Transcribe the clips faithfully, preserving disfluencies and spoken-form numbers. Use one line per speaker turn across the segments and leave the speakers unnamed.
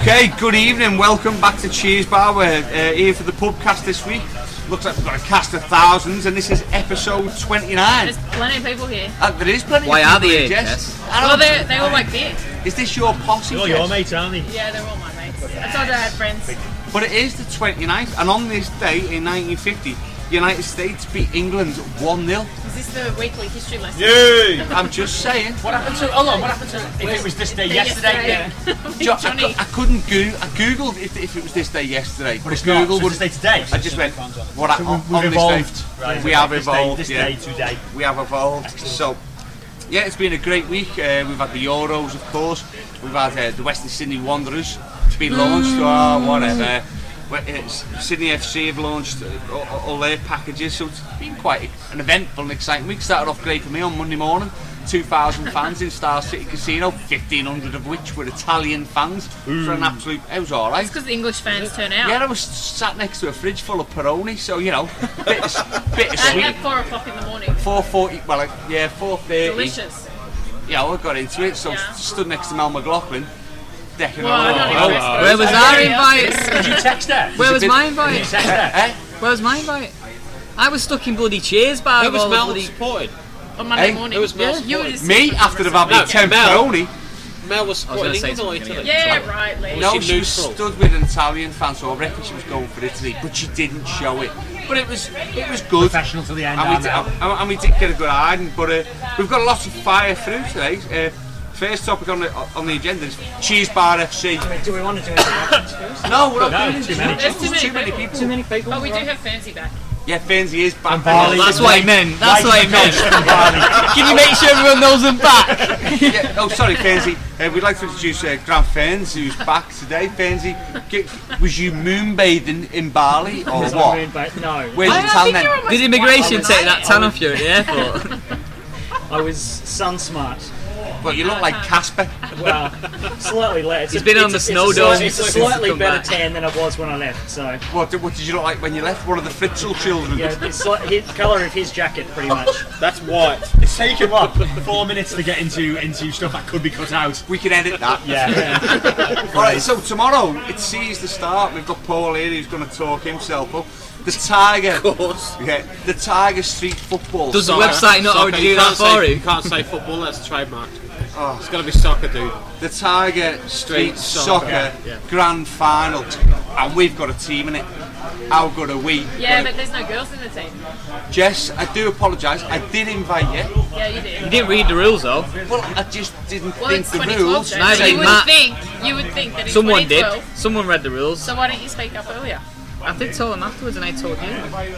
Okay, good evening, welcome back to Cheers Bar. We're uh, here for the pubcast this week. Looks like we've got a cast of thousands, and this is episode twenty-nine.
There's plenty of people here.
Uh, there is plenty
Why
of people
are they
here,
here,
Jess?
Jess?
Well, they they all like beer.
Is this your posse,
They're all
Jess?
your mates, aren't they?
Yeah, they're all my mates. I told you I had friends.
But it is the twenty-ninth, and on this day in nineteen fifty, the United States beat England one nil.
Is this the weekly history lesson?
Yay!
I'm just saying.
What happened to? Hold on. What happened to? If it was this day yesterday,
yesterday.
yeah.
Jo- I,
Johnny.
cou- I couldn't Google. I googled if, if it was this day yesterday,
But it's
Google
not.
would.
It's this day today.
I just went. What I,
So
on,
we've
on
evolved.
this day,
Right,
we
so
have
this day-
evolved.
This
yeah.
day today.
We have evolved. So, yeah, it's been a great week. Uh, we've had the Euros, of course. We've had uh, the Western Sydney Wanderers. It's been launched. Oh, whatever. Well, it's, Sydney F C have launched uh, all, all their packages, so it's been quite an eventful and exciting week. Started off great for me on Monday morning. two thousand fans in Star City Casino, fifteen hundred of which were Italian fans. For an absolute, it was alright.
It's because the English fans turn out.
Yeah, I was sat next to a fridge full of Peroni, so you know, bit of, bit of
At,
sweet.
at four o'clock in the morning.
four forty, well, like, yeah, four thirty.
Delicious.
Yeah, I got into it, so
Yeah.
stood next to Mel McLaughlin, decking
Well,
on.
I'm not
Oh,
impressed.
oh,
Where was our invite?
Did you text her?
Where was
bit-
my
Did you
invite?
text her?
Eh?
Where was my invite? I was stuck in bloody Cheers Bar.
Who
of
was
all the
Mel
bloody...
supported?
On Monday
Hey,
morning.
it was Mel
yeah. You were
supported.
just
Me, after they've had me
No,
ten
Mel.
Peroni.
Mel was
I was gonna
supporting
say
England or
something
Italy?
Yeah, right, Lee.
No,
she
she was
neutral?
stood with an Italian fan, so I reckon she was going for Italy, but she didn't show it. But it was, it was good.
Professional to the end.
And we,
aren't
did,
they?
and, and we did get a good hiding, but uh, we've got lots of fire through today. Uh, first topic on the on the agenda is Cheers Bar F C.
Do we want to do introductions first?
No, we're not
No,
doing
too
it.
many.
There's too many
Too many
people.
people.
Too many people.
But we do
right?
have Fancy back.
Yeah, Fernsey is back.
Barley.
That's what I meant. That's what I meant.
Barley.
Can you make sure everyone knows I'm back?
Yeah, oh, sorry, Fernsey. Uh, we'd like to introduce uh, Grant Ferns, who's back today. Fernsey, g- was you moonbathing in Bali or
Because I'm
what?
moon ba- No,
Where's
I
the
think
tan
you're
then?
almost
Did immigration
white
take that
overnight.
tan off you at the airport?
I was sun smart.
Well, you look like Casper.
Well, slightly less. It's
He's
a-
been
it's
on the
a- it's a
snow
slight-
dome
It's a
since he's
slightly
come
better
back.
tan than I was when I left. So
What, did- what did you look like when you left? One of the Fritzl children.
yeah, it's like the colour of his jacket, pretty much.
That's white.
It's taken what? Four minutes to get into into stuff that could be cut out.
We can edit that.
Yeah.
Alright, so tomorrow it sees the start. We've got Paul here who's going to talk himself up. The Tiger.
Of course.
Yeah, the Tiger Street Football.
Does the
Soccer.
website not
Soccer.
already do
You
that
can't
for
say,
you?
You can't say football, that's trademarked.
Oh.
It's got to be soccer, dude.
The Tiger Street Soccer,
Soccer, yeah.
Grand Final, and we've got a team in it. How good are we?
Yeah, but there's no girls in the team.
Jess, I do apologise. I did invite you.
Yeah, you did.
You didn't read the rules though.
Well, I just didn't
Well,
think
it's
the
twenty twelve,
rules.
Joe.
Neither
So
did
you would
Matt.
think, you would think that in
Someone did.
twenty twelve.
Someone read the rules.
So why don't you speak up earlier?
I did tell them afterwards, and I told you.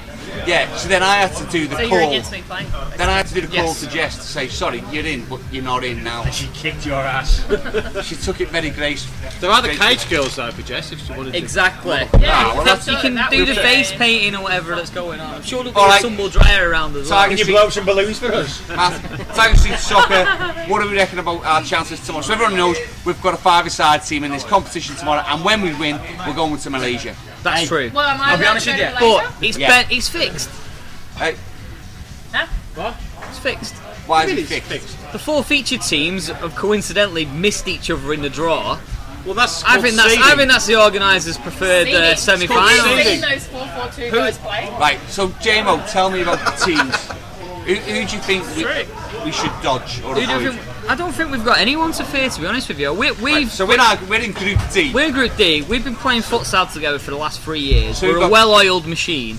Yeah, so then I had to do the
So
call.
you're against me playing.
Then I had to do the call
Yes.
to Jess to say, sorry, you're in, but you're not in now.
She kicked your ass.
She took it very gracefully.
There are the cage girls though for Jess if she wanted to.
Exactly.
Ah, well, that's-
You can
that
do
would
the
be
face
fine.
painting or whatever that's going on. I'm sure there'll be
All
a
right.
tumble dryer around as well.
Tiger
Can you
Street,
blow up some balloons for us?
Tiger Street Soccer, what do we reckon about our chances tomorrow? So everyone knows we've got a five-a-side team in this competition tomorrow, and when we win, we're going to Malaysia.
That's
Hey.
true.
Well, am I
I'll be
allowed
honest
to
with
go
you,
to
But
Malaysia?
it's
Yeah.
ben- it's fixed.
Hey,
Huh?
What?
It's fixed.
why is it
Really
fixed?
The four featured teams have coincidentally missed each other in the draw.
Well, that's
I think that's I
seeding.
think that's the organisers' preferred uh,
Seeding.
semi-final.
Have you
Seeding.
seen those four four two guys play?
Right, so J-Mo, tell me about the teams. Who, who do you think we, we should dodge or
Who do you
avoid?
think- I don't think we've got anyone to fear, to be honest with you. We, we've
Right, so we're, not, we're in Group D.
we're Group D. We've been playing futsal together for the last three years.
So
we're
we've
a
got-
well-oiled machine,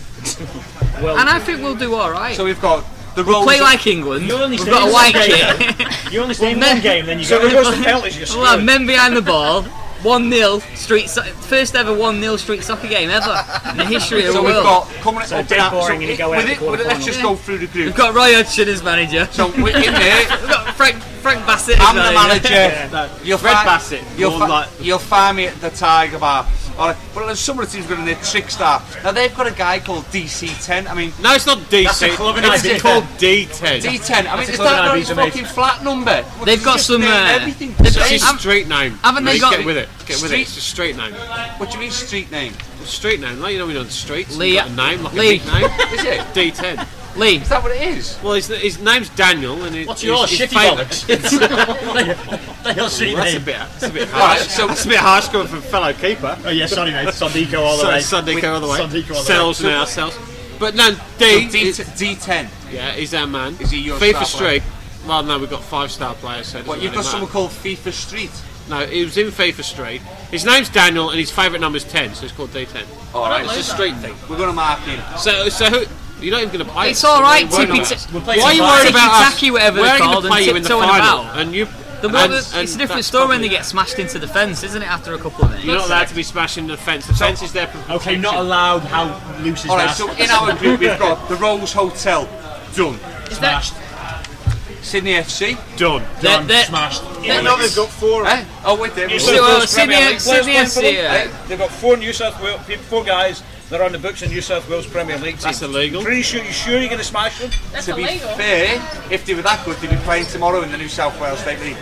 Well,
and I think we'll do all right.
So we've got the roles.
Play
of-
like England.
You only
We've
stay
got a
in
white
one
kit.
you only stay in
Well,
one
men-
game, then you
So
go.
we go some penalties, you're
We'll have
screwed.
men behind the ball. one nil street so- first ever one nil street soccer game ever in the history of
So
the
we've
world.
got coming
So
up
dead
and out.
boring and you go out
with
the
it, with it, let's
quarterfinals.
just go through the group.
We've got Roy Hodgson as manager.
So we're in there.
We've got Frank Frank Bassett as
I'm the manager.
No,
You'll
Fred
find,
Bassett,
You'll,
more
fi-
like-
you'll find me at the Tiger Bar. All right. Well, there's some of the teams got in there. Trickstar. Now they've got a guy called D C ten. I mean,
No, it's not D
That's
ten.
a club in
It's
Ibiza.
called D ten.
D ten. I mean,
a
is
club
that
in
not his
Ibiza, mate.
fucking flat number? Well,
They've
you
got
just
some,
name
uh,
everything.
they've
Say-
got
It's
some-
a street name.
haven't they
Please
got-
get with it? Get with it.
Street-
It's a street name.
What do you mean street name?
It's a street name. Like you know, we know the streets.
Lee-
You've got a name like
Lee.
a big name.
Is it?
D ten.
Lee.
Is that what it is?
Well, his, his name's Daniel, and his,
What's yours?
his, his
Shitty
favourite-
bollocks. They are shitty
That's a
name.
bit, that's a bit
Alright,
harsh.
so-
That's a bit harsh coming from fellow keeper.
Oh yeah, sorry mate. Sondico all the way.
Sunday all the way.
Sunday all the way.
Sells now, sells. But no, D,
D,
is,
D ten.
yeah, he's our man.
Is he your
FIFA
star player?
Street. Well, no, we've got five star players. So it
What,
doesn't
you've got
really
someone
matter.
called FIFA Street?
No, he was in FIFA Street. His name's Daniel, and his favourite number's ten, so it's called D ten.
Alright,
It's a street thing.
we're going to mark him.
So, so who? You're not even going to play.
It's
it, so
all right,
what are you worried
tippy.
about?
T-
We're playing
Why are you
some
worried
Tiki
about us?
Taki, whatever
We're
they're
going
called,
to
and
play you in the
tiptoeing
final,
about.
and you.
The,
and,
well,
and
the, it's a different
that's
story when
probably-
they get smashed into the fence, isn't it? After a couple of minutes.
You're not allowed to be smashing the fence. The fence is there for
Okay,
protection.
not allowed. How loose is
Alright,
that?
so in our group we've got the Rose Hotel, done.
Is that,
Smashed.
Sydney F C,
Done.
They're-
Done.
they're-
Smashed.
they're
Now they've got four.
eh? Oh, wait there.
New
So,
South
uh,
Wales Premier
Sydney-
League players
Sydney
playing for them.
F C, uh,
They've got four New South Wales, four guys that are on the books in New South Wales Premier League.
That's
team.
illegal.
Pretty sure. You sure you're going to smash them?
that's
To be
illegal.
fair, if they were that good, they'd be playing tomorrow in the New South Wales State League.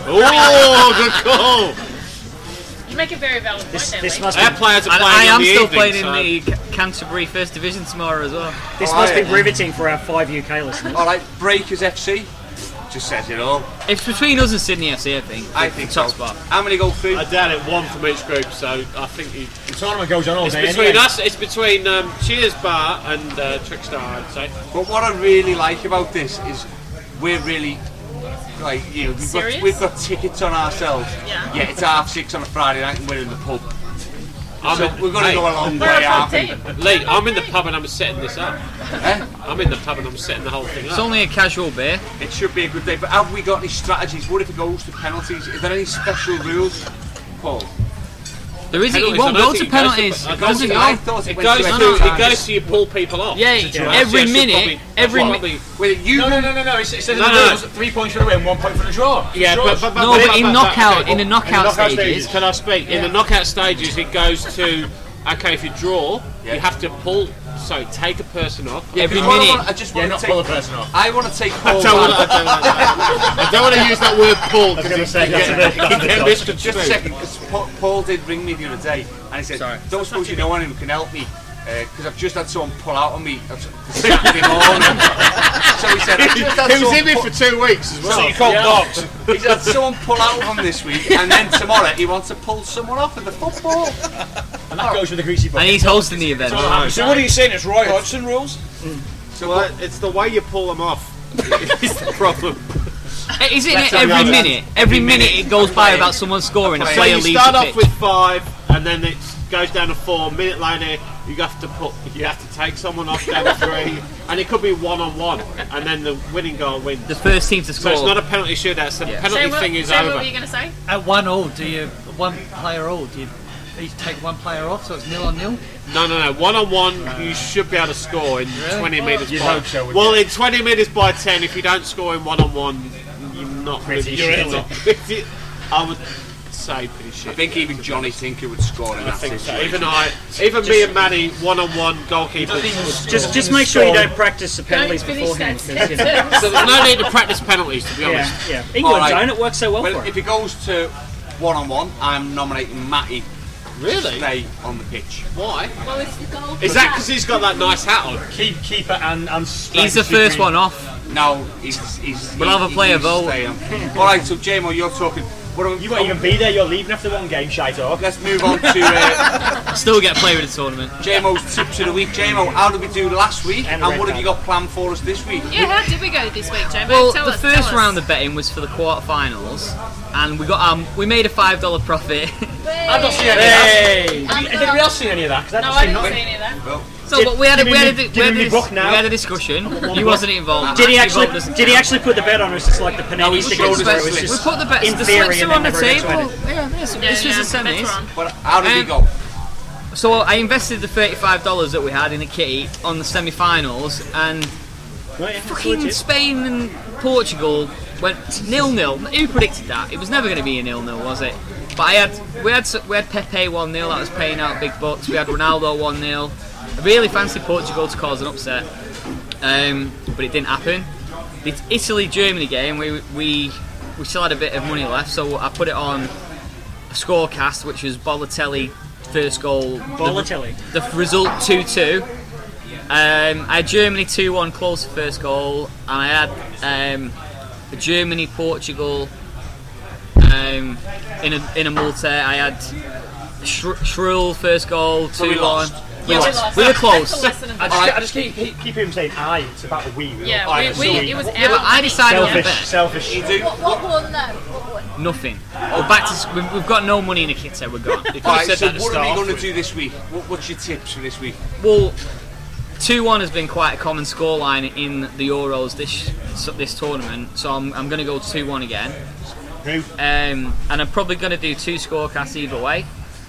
Oh, good call.
You make a very valid point
This,
there,
this
Lee.
must
Our
be,
players are
And
playing
I
in
am
the
still
evening,
playing
so-
in the Ca- Canterbury First Division tomorrow as well.
this
Oh,
must be
yeah.
riveting for our five U K listeners.
Alright, Breakers F C, just says it all.
It's between us and Sydney F C, I think.
I
the
think
top
so.
spot.
How many go through?
I doubt it. One from each group, so I think he,
The tournament goes on all
it's
day
between
anyway.
us. It's between um, Cheers Bar and uh, Trickstar, I'd say.
But what I really like about this is we're really like you know we've
Serious?
got we've got tickets on ourselves.
Yeah.
Yeah, it's half six on a Friday night and we're in the pub.
I'm
So
in-
we're going to
hey,
go a long
We're
way,
a
aren't
fun
we?
team.
Lee, I'm in the pub and I'm setting this up.
Eh?
I'm in the pub and I'm setting the whole thing
It's
up.
only a casual beer.
It should be a good day. But have we got any strategies? What if it goes to penalties? Is there any special rules, Paul?
There isn't. It
Penalties,
won't
I don't
go to
think it goes to-
penalties.
I
It
don't
doesn't
think-
I
go.
thought it,
It
went
goes
to
to
extra
it
time.
goes to you pull people off.
Yeah,
So
every
actually I should
minute,
probably-
every
I should
mi-
probably-
Wait, you
No, no, no, no, no. It says in
No,
the
no.
rules, three points for the win, one point for the draw.
Yeah,
Draws.
but, but, but
No, but in
but-
knockout,
okay,
in the knockout
knockout
stages,
stages.
Can I speak? In the knockout stages, it goes to okay. If you draw,
Yeah.
you have to pull. So take a person off.
every
Because what I
minute.
want- I just
Yeah,
want
not
to
pull a
take.
person off.
I want to take
I
Paul.
don't, want, I,
back.
don't, I don't want to use that word pull because
gonna
you
say,
can
that's
get,
a bit-
you
that's
can
a
get
bit
misconstrued.
Just a second, because Paul, Paul did ring me the other day, and he said,
Sorry.
"Don't suppose you know anyone who can help me, because I've just had someone pull out on me uh, Saturday morning." So he said, "I've just had
He was
someone
in me
pull-
for two weeks as well.
So you call dogs.
He's had someone pull out on this week, and then tomorrow he wants to pull someone off in the football."
And that goes with the greasy
And
bucket.
he's hosting the event.
So what are you saying? It's Roy Hodgson rules?
So
Well,
what,
it's the way you pull them off. It's the problem.
Isn't
That's
it every
another-
minute? Every minute it goes by without someone scoring. A
So
So
player
you
leaves
start
the
off
pitch.
with five, and then it goes down to four. A minute later, you have to put, you have to take someone off down to three, and it could be one on one, and then the winning goal wins.
the first team to
So
score.
it's not a penalty shootout. So the
Yeah.
penalty
Say what,
thing is
say what
over.
were you going to say?
At one all, do you one player all? Do you each take one player off so it's nil on nil?
No, no, no. One on one, you should be able to score in twenty metres
You'd
by.
hope so, wouldn't
Well, in twenty metres by ten, if you don't score in one on one, you're not
Pretty
really
shit.
not pretty- I would say pretty
I
shit.
think even Johnny Tinker would score in
I
that
think so.
situation.
Even I, even me and Manny, one on one goalkeepers.
Just just make sure you don't practice the
Don't
penalties
finish
beforehand.
that
'cause, you know,
sentence.
So there's no need to practice penalties, to be honest.
yeah, yeah. England
Alright.
don't. It works so well,
Well,
for
if
it.
it goes to one on one, I'm nominating Matty to
Really?
stay on the pitch.
Why?
Well, it's the goal.
Is that because he's got that nice hat on?
Keep, keeper and, and
He's the first one off.
No, he's he's.
We'll
he-
have a
he
player
needs to
vote.
stay on. All right, so J M O, you're talking. What are we,
You won't even be there, you're leaving after one game, shite off.
Let's move on to uh,
Still get player of the tournament.
J M O's tips of the week. J M O, how did we do last week,
And
and,
red
what have
card.
you got planned for us this week?
Yeah, how did we go this week, Jamie?
Well,
tell
the
us,
first
tell us.
round of betting was for the quarterfinals, and we got um we made a five dollar profit.
I've not seen any of that. Has anybody else seen any of that? 'Cause I've
No,
not
I
seen
didn't
nothing.
see any of that.
Well,
So but we had a,
Give
we
me
had a,
me-
we
give
had
me
a,
me
dis-
book now.
we had a discussion. He wasn't involved.
Did he
Actually
actually?
Bob doesn't
Did he
count.
actually put the bet on, or is it like the panini
No, he
stickers?
showed us
where
the
it was
slips.
We
just
put the bets.
in
The
theory
slips
and
are on the
then never
table.
explained
Yeah, this,
Yeah,
this
yeah,
was the
that's
semis.
wrong.
but how did we
Um,
go?
So I invested the thirty-five dollars that we had in the kitty on the semi-finals, and
Right, yeah, it's
fucking
legit.
Spain and Portugal went nil-nil. Who predicted that? It was never going to be a nil-nil, was it? But I had we had we had Pepe one nil. That was paying out big bucks. We had Ronaldo one nil. I really fancied Portugal to cause an upset, um, but it didn't happen. The Italy Germany game, we we we still had a bit of money left, so I put it on a scorecast, which was Balotelli first goal.
Balotelli.
The, the result two two. Um, I had Germany two one close to first goal, and I had um, Germany Portugal um, in a in a multi. I had Sh- Shrill first goal two
we
one.
lost.
We,
Yeah, we
lost.
lost.
We were
That's
close.
the lesson of
I
the
just,
day.
I just keep, keep, keep him saying aye. It's about the we.
Yeah,
Alright,
we,
so
we,
we-
it was
Yeah, but
our
I decided on
Selfish,
bet.
selfish.
You do.
What, what one though? What one?
Nothing. We're back to. s- We've, we've got no money in the kit, so we're gone.
Alright,
said
so
that to
what are we
start
going to
with.
do this week? What, what's your tips for this week?
Well, two one has been quite a common scoreline in the Euros this this tournament, so I'm, I'm going to go two one again.
Who?
Um, and I'm probably going to do two scorecasts either way.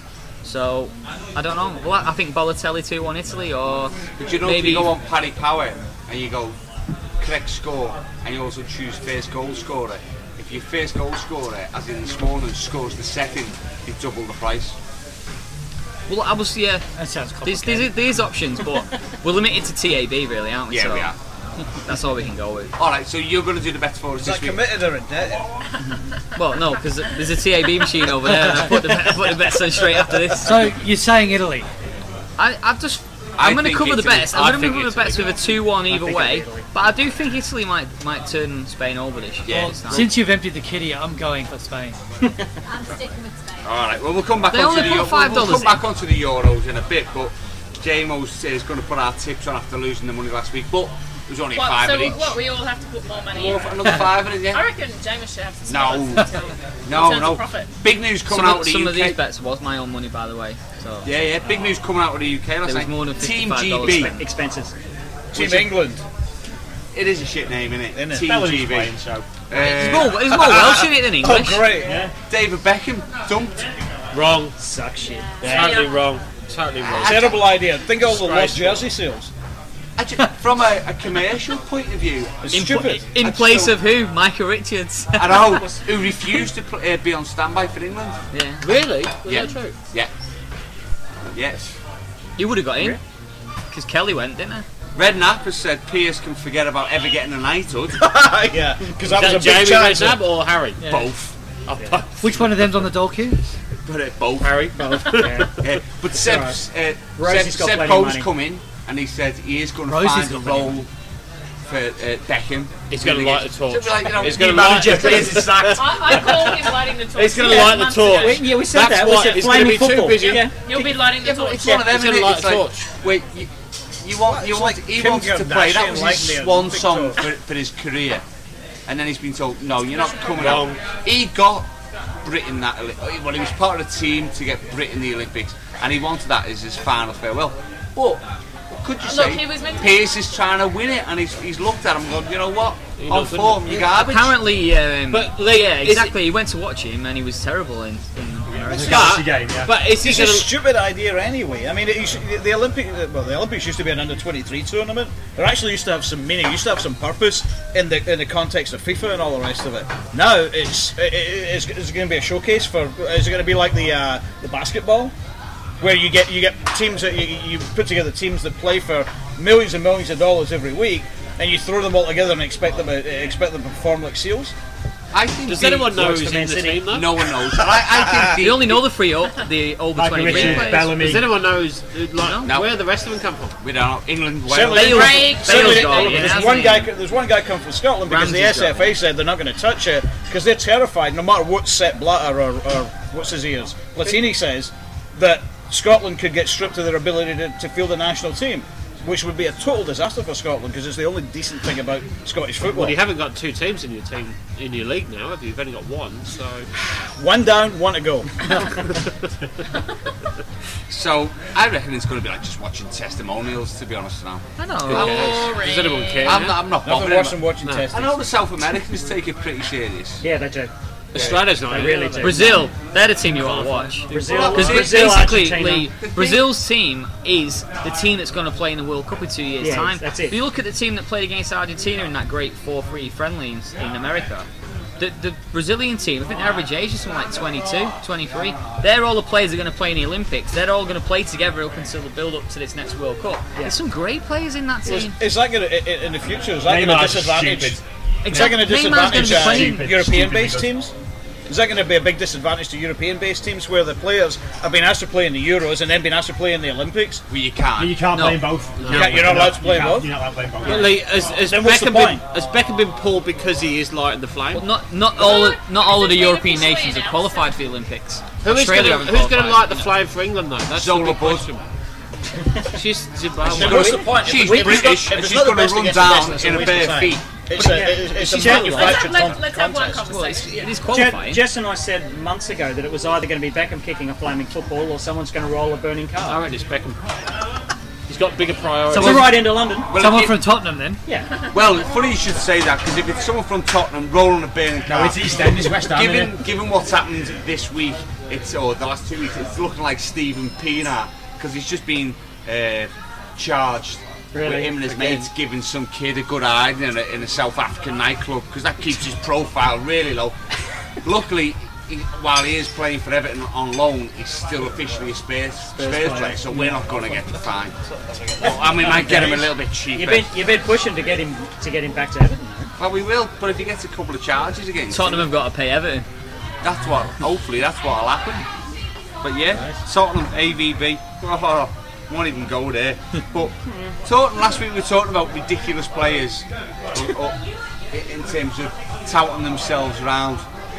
So, I don't know. Well, I I think Balotelli two one Italy, or
But you know, if
maybe
you go on Paddy Power and you go correct score, and you also choose first goal scorer, if your first goal scorer, as in this morning, scores the second, you double the price.
Well, I was yeah.
That sounds
There's,
complicated.
there's, there's options, but we're limited to T A B really, aren't we?
Yeah,
so
we are.
That's all we can go with.
Alright, so you're going to do the bets for us
Is
this
that
week.
committed or indebted?
Well, no, because there's a T A B machine over there, and I put the, I put the bets on straight after this.
So you're saying Italy?
I, I've just.
I
I'm going to
think
cover the
Italy.
bets.
I
I'm going to
think
cover the
Italy.
bets with a two one either
think
way,
Italy.
but I do think Italy might might turn Spain over this year.
Yeah.
this time.
Since you've emptied the kitty, I'm going for Spain.
I'm sticking with Spain.
Alright, well, we'll come back
They
onto
only
the
put five
we'll, we'll
dollars
come
in.
back onto the Euros in a bit, but J-Mo's is going to put our tips on after losing the money last week, but it was only a
What,
fiver
so
each.
what, we all have to put more money
More
in?
for another fiver in,
I
yeah?
reckon James should have to
No.
split us in
No,
terms
no.
of profit.
Big news coming
Some,
out
of,
of the
some
U
of
K.
these bets was my own money, by the way. So
Yeah, yeah, big news coming out of the U K last
There was
night.
more than
Team
fifty-five
G
dollars
B.
spent.
Expenses.
Team England.
It is a shit name, isn't it?
Innit?
Team
Bella's
G B.
playing, so.
There's
Uh,
more, there's more Welsh in it than
Oh,
English.
great.
Yeah.
David Beckham dumped.
Wrong.
Suck shit.
Totally wrong. Totally wrong.
Terrible idea. Think of all the lost
Disgraceful.
jersey sales.
Actually, from a, a commercial point of view,
It's
In,
stupid.
in
That's
place
so-
of who? Michael Richards.
I know, who refused to pl- uh, be on standby for England.
Yeah,
Really? Was
Yeah.
that true?
Yeah. Yes.
you would have got in because Kelly went, didn't he?
Redknapp has said Pierce can forget about ever getting a knighthood.
Yeah, because that
Is
was
that
a big
Jamie
chance.
Redknapp or Harry?
Both.
Oh, both.
Which one of them's on the dole queue?
But uh, both.
Harry. Both.
Yeah.
Uh, but Seb,
alright.
uh, Seb,
Rosie's got
Seb
plenty of
Coe's
money.
come in and he said he is going to
Rosie's
find a
got plenty of
role for uh, Beckham.
He's going to light the torch.
So it'll be like, you know,
He's
new
going to light
manager,
the
Pierce is sacked.
I, I call him lighting the torch.
He's going to
Yeah,
light the
months ago.
torch.
Yeah, we said
That's
that. We
why
said
he's going to
flaming
be too
football.
busy.
Yeah.
You'll be lighting the
Yeah, but
torch.
it's one of them,
He's gonna
isn't it?
light
It's
the
like,
torch.
wait, you, you want, you
It's
want,
like
he
Kim
wants to play. That was
Kardashian
his
lighting the
swan
Olympic
song
torch.
for, for his career, and then he's been told, no, you're not coming
Wrong.
out. He got Britain that, Oli- well, he was part of the team to get Britain the Olympics, and he wanted that as his final farewell. But could you
Look,
say
he was meant to-
Pierce is trying to win it, and he's, he's looked at him and gone, you know what,
You're
on
not good
form,
enough.
you're garbage.
Apparently, um,
But, like,
yeah,
is it-
exactly. He went to watch him and he was terrible in. in America.
Galaxy game, yeah.
But is he
It's a
going to?
stupid idea anyway. I mean, it used to, the Olympic, well, the Olympics used to be an under twenty-three tournament. It actually used to have some meaning. It used to have some purpose in the in the context of FIFA and all the rest of it. Now it's it, it's, it's going to be a showcase for. Is it going to be like the uh, the basketball, where you get you get teams that you, you put together teams that play for millions and millions of dollars every week, and you throw them all together and expect them to, expect them to perform like seals?
I think
Does
the-
anyone know
Works
who's
for Man
in the
City.
team though?
No one knows. I, I think
They
the,
only know the three up, the over
Michael
twenty-three
Richards,
players.
Bellamy.
Does anyone know who's, like,
No.
where the rest of them come from?
we don't know. England, Wales.
Certainly-
Bale's,
Craig,
Bale's
Certainly,
got it,
there's
yeah, hasn't
one
he?
guy. There's one guy come from Scotland because the
Ramsey's
S F A said they're not going to touch it because they're terrified. No matter what Sepp Blatter or, or what's his ears, Platini says that Scotland could get stripped of their ability to, to field a national team, which would be a total disaster for Scotland because it's the only decent thing about Scottish football.
Well, you haven't got two teams in your team in your league now, have you? You've only got one, so
One down, one to go.
So I reckon it's going to be like just watching testimonials. To be honest, now
I know.
Boring.
does anyone care?
I'm not, I'm not
Nothing
bothering.
worse than watching
No.
testing.
I know the South Americans take it pretty serious.
Yeah, they do.
Australia's not
They
in it,
really
are they?
do.
Brazil, they're the team you want to watch.
Brazil,
Because
Brazil,
basically,
Argentina.
Lee, Brazil's team is the team that's going to play in the World Cup in two years'
Yeah,
time.
that's it.
If you look at the team that played against Argentina in that great four three friendly in, in America, the, the Brazilian team, I think the average age is something like twenty-two, twenty-three. They're all the players that are going to play in the Olympics. They're all going to play together up until the build up to this next World Cup. There's some great players in that
Is,
team.
is that going to in the future? Is that going to
Neymar's
disadvantage?
stupid.
Is that going to
Neymar's gonna
disadvantage
be
uh,
playing.
Stupid,
European-based
stupid
teams? is that going to be a big disadvantage to European-based teams where the players have been asked to play in the Euros and then been asked to play in the Olympics?
Well, you can't.
You can't
No.
play in both.
You can't- you're not allowed to play
You
in
can't-
both?
You're not allowed to play in both.
But Lee, has, has,
Then what's the
Beckham been,
point?
has Beckham been pulled because he is lighting the flame?
Well, not not all not all of the European nations are qualified for the Olympics.
Who is
Australia
gonna,
haven't
who's going to
qualified.
light the flame for England though? That's
Zola
the big
Budd.
question. She's Zimbabwe.
Then what's the point?
She's
If it's not-
British
if
and
it's
she's
not the
going to
best
run
against the best,
down
it's a
in a
waste of
bare
time.
feet.
It's a, it's, it's a
She's
manufactured
Let's,
con-
let's have one
contest.
Well, it's,
conversation.
it is
Je-
qualifying.
Jess and I said months ago that it was either going to be Beckham kicking a flaming football or someone's going to roll a burning
I
car.
reckon it's Beckham. He's got bigger priorities.
To right into London.
Well,
Someone
if you-
from Tottenham then.
Yeah.
well, funny you should say that, because if it's someone from Tottenham rolling a burning car,
No, it's East End, it's West Ham.
given
innit?
given what's happened this week, it's or the last two weeks, it's looking like Stephen Pienaar, because he's just been uh, charged
Really?
with him and his
Again?
mates giving some kid a good hiding in a, in a South African nightclub, because that keeps his profile really low. Luckily, he, while he is playing for Everton on loan, he's still officially a Spurs, Spurs player, so we're not going to get the fine. Well, I mean, we might get him a little bit cheaper.
You've been you've been pushing to get him to get him back to Everton. though.
Well, we will, but if he gets a couple of charges against
Tottenham
him,
have got to pay Everton.
that's what, hopefully that's what'll happen. But yeah, Tottenham, A V B, oh, won't even go there. But Tottenham, last week we were talking about ridiculous players uh, uh, in terms of touting themselves around.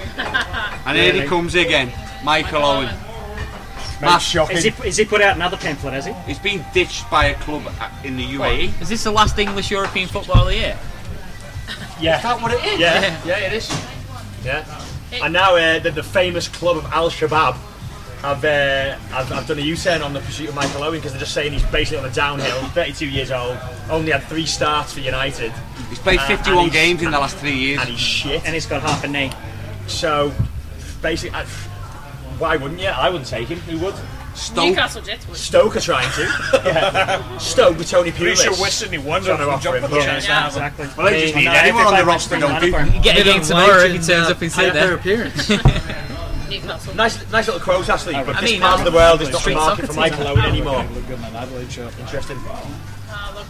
And here he comes again, Michael Owen.
Mate, shocking.
Is he, is he put out another pamphlet, has he?
He's been ditched by a club in the U A E.
Is this the last English European footballer of the year?
Yeah.
Is that what it is?
Yeah, yeah, it is. Yeah. And now uh, the, the famous club of Al Shabaab have, uh, have, have done a U-turn on the pursuit of Michael Owen because they're just saying he's basically on a downhill, thirty-two years old, only had three starts for United,
He's played
Uh,
fifty-one
and he's-
games in the last three years.
and he's shit.
And he's got half a knee.
So, basically, I, why wouldn't you? I wouldn't take him. Who would?
Stoke.
Newcastle Jets would.
Stoke are trying to. Yeah. Stoke with Tony
Pretty
Pulis.
sure West Sydney Wanderers
Trying to
will
offer
jump
him,
at the
yeah.
chance to
Yeah.
have him.
Exactly.
Well, they just
I
need
mean,
anyone on the roster, don't they?
You get
Minimum
again tomorrow if he
wage
turns
and,
up in
uh, pay per
there.
appearance.
Newcastle.
Nice, nice little Crows league, but
I
this
mean,
part of the world is not the
street
market
soccer
for Michael Owen anymore.
Look good, man. Adelaide shirt.
Interesting.
Ah, look.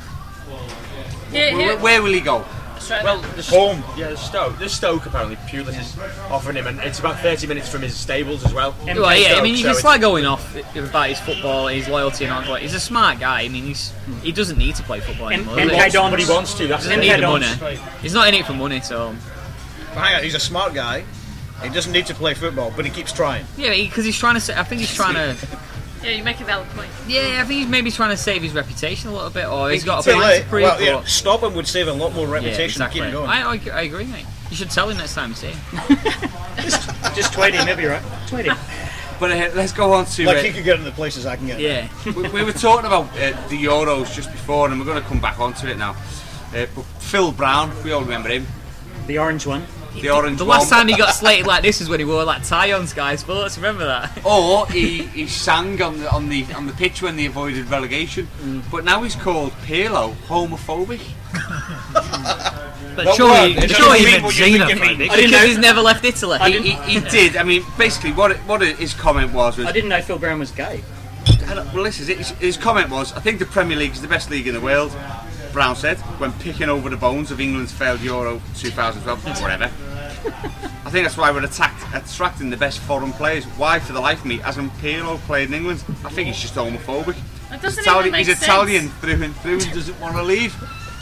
Here,
Where,
here.
where will he go?
Australia.
Well, the
Home.
Yeah, the Stoke. The Stoke apparently Pulis is offering him, and it's about thirty minutes from his stables as well.
Well, yeah, I mean, you
So
can
it's-
start going off about his football, his loyalty and all, but he's a smart guy. I mean, he's he doesn't need to play football
M-
anymore.
M
does
K
he?
Dons.
But he wants to. That's
He
the
doesn't
thing.
need the
M K
money.
Dons.
He's not in it for money, so
Hang on, he's a smart guy. He doesn't need to play football, but he keeps trying.
yeah, because he's trying to. Sa- I think he's trying to.
Yeah, you make a valid point.
Yeah, I think he's maybe trying to save his reputation a little bit, or he's got a
Too
point
late.
to prove.
Well, yeah,
but-
stop him would save a lot more
yeah,
reputation
exactly.
than keep him going.
I, I, I agree, mate. You should tell him next time you see him.
Just tweet him, he'll be right. Tweet him.
But uh, let's go on to.
like
uh,
he could get in the places I can get.
Yeah.
we, we were talking about uh, the Euros just before, and we're going to come back onto it now. Uh, but Phil Brown, we all remember him,
The orange one.
the orange
The last
one.
time he got slated like this is when he wore like tie on Sky Sports. Remember that?
Or he, he sang on the on the on the pitch when they avoided relegation. But now he's called Pirlo homophobic.
But
That
surely,
word, it
surely
doesn't
he
mean
meant
what you think it
xenophobic.
means.
Because he's never left Italy.
He, he, he did. I mean, basically, what it, what it, his comment was was.
I didn't know Phil Brown was gay.
Well, this is it. His, his comment was, "I think the Premier League is the best league in the world." Brown said when picking over the bones of England's failed Euro twenty twelve, whatever. I think that's why we're attacked, attracting the best foreign players. Why, for the life of me, hasn't Pirlo played in England? I think he's just homophobic.
That doesn't
Italian,
even make
he's
sense.
Italian through and through and doesn't want to leave.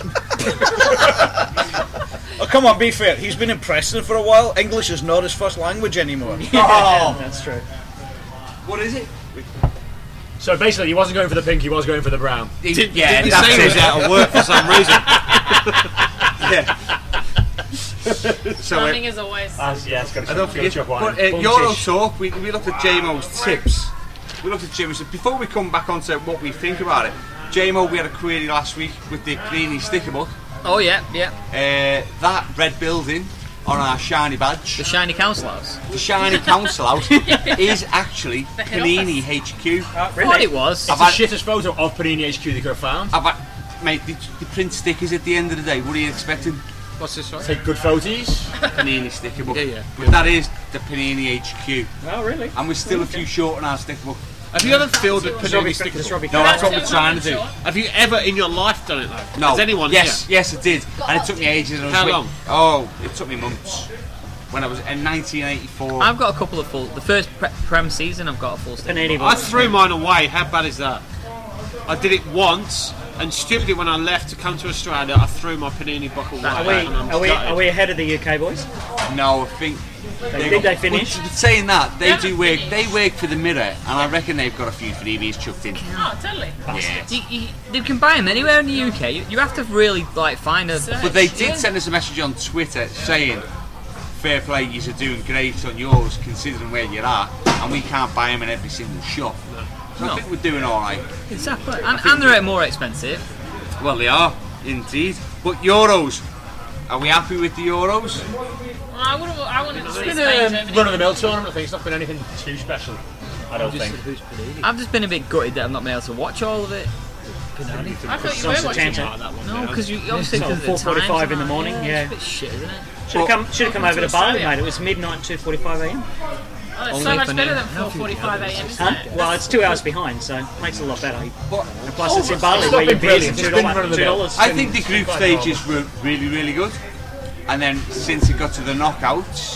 Oh, come on, be fair. He's been in Preston for a while. English is not his first language anymore.
Oh,
That's true.
what is it?
So basically, he wasn't going for the pink. He was going for the brown.
He,
Did,
yeah,
did he
that's
say he was
it.
out of work for some reason?
Yeah. So, uh,
Plumbing as always.
Uh, yeah, it's got
I don't forget.
chop
But uh, Euro talk, we, we looked at J M O's tips. We looked at J M O. So before we come back onto what we think about it, J M O, we had a query last week with the Panini sticker book.
Oh yeah, yeah.
Uh, that red building on our shiny badge,
The shiny council house.
the shiny council house, is actually
The head
Panini
office.
H Q.
I thought it was.
It's
I've
the
had-
shittest photo of Panini H Q they could have found.
I've had, mate, the, the print stickers at the end of the day. What are you expecting?
What's this one?
Take good photos.
Panini sticker book.
Yeah, yeah.
But that is the Panini H Q,
Oh, really?
and we're still a few short on our sticker book.
Have you ever filled a
Robbie,
Panini sticker book?
Robbie
No, that's what we're trying to do.
Have you ever in your life done it though?
No.
Has anyone
Yes,
here?
yes, it did, and it took me ages. And I was
How
wait-
long?
Oh, it took me months. when I was in nineteen eighty-four.
I've got a couple of full. The first pre- Prem season, I've got a full stick.
Panini
I
box.
threw mine away. How bad is that? I did it once, and stupidly when I left to come to Australia, I threw my Panini book away.
Are we,
and I'm
are, we,
gutted.
are we ahead of the U K boys?
No, I think.
They, did they finish?
Well, saying that, they
They
do
haven't
work.
finished.
They work for the Mirror, and I reckon they've got a few freebies chucked in.
Oh, totally.
Yeah.
You, you, they can buy them anywhere in the U K. You, you have to really like find a.
So-
But they did
Yeah.
send us a message on Twitter saying, "Fair play, you are doing great on yours, considering where you're at, and we can't buy them in every single shop." So
No.
I think we're doing all right.
Exactly, and, and they're more expensive.
Well, they are indeed. But Euros, are we happy with the Euros?
Well, I wouldn't. I wouldn't
It's
say
been
Spain,
a
Germany.
run of the mill tournament. I think it's not been anything too special. I don't think.
I've just been a bit gutted that I've not been able to watch all of it.
I thought you
It's
were
on
watching
Satanta.
it.
No, because you obviously
So
because of the
four forty-five
times
in the
and
morning,
that,
yeah.
It's a bit shit, isn't it?
Should have come, should have come over to
to
Bali,
Australia.
mate. It was midnight, two forty-five a m.
Oh, it's
Only
so much
for
better
now.
than four forty-five a m, isn't
Huh?
it?
Well, it's two hours behind, so it makes it a lot better.
But
And plus, it's in Bali,
it's
where
not
your
been
beers are
brilliant,
two
it's been
dollars.
run of the
Two
mill.
dollars.
I think the group
quite
stages were really, really good, and then since it got to the knockouts,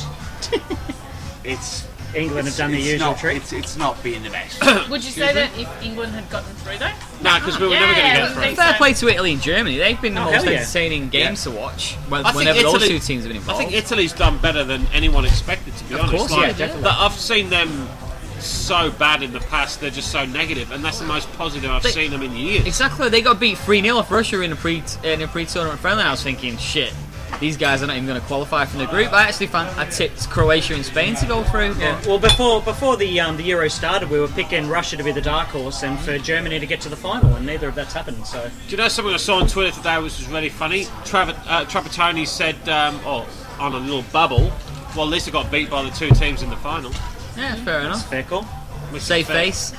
it's
England have
it's,
done the
it's
usual
not,
trick.
It's, it's not being the best.
Would you say that if England had gotten through though?
No, because we were never going to
Yeah,
get
I
through.
think
Fair
so.
play to Italy and Germany. They've been the
Oh,
most
hell yeah.
entertaining games to watch when,
I think
whenever those
Italy-
two teams have been
I
involved.
think Italy's done better than anyone expected, to be honest.
course,
Like,
yeah, definitely.
that I've seen them so bad in the past, they're just so negative, and that's the most positive I've
They-
seen them in years.
Exactly, they got beat three nil off Russia in a pre in a pre-tournament friendly. And I was thinking, shit, these guys are not even going to qualify from the group. I actually found I tipped Croatia and Spain to go through. But
Yeah. Well, before before the um, the Euro started, we were picking Russia to be the dark horse and for Germany to get to the final, and neither of that's happened. So
Do you know something I saw on Twitter today which was really funny? Trav- uh, Trapattoni said, um, oh, on a little bubble, well, at least I got beat by the two teams in the final.
yeah, fair enough.
fair call.
Which is
Save
fair.
face.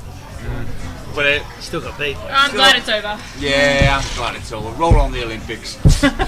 But it,
Still got beat.
I'm glad it's over.
yeah, I'm glad it's over. Roll on the Olympics.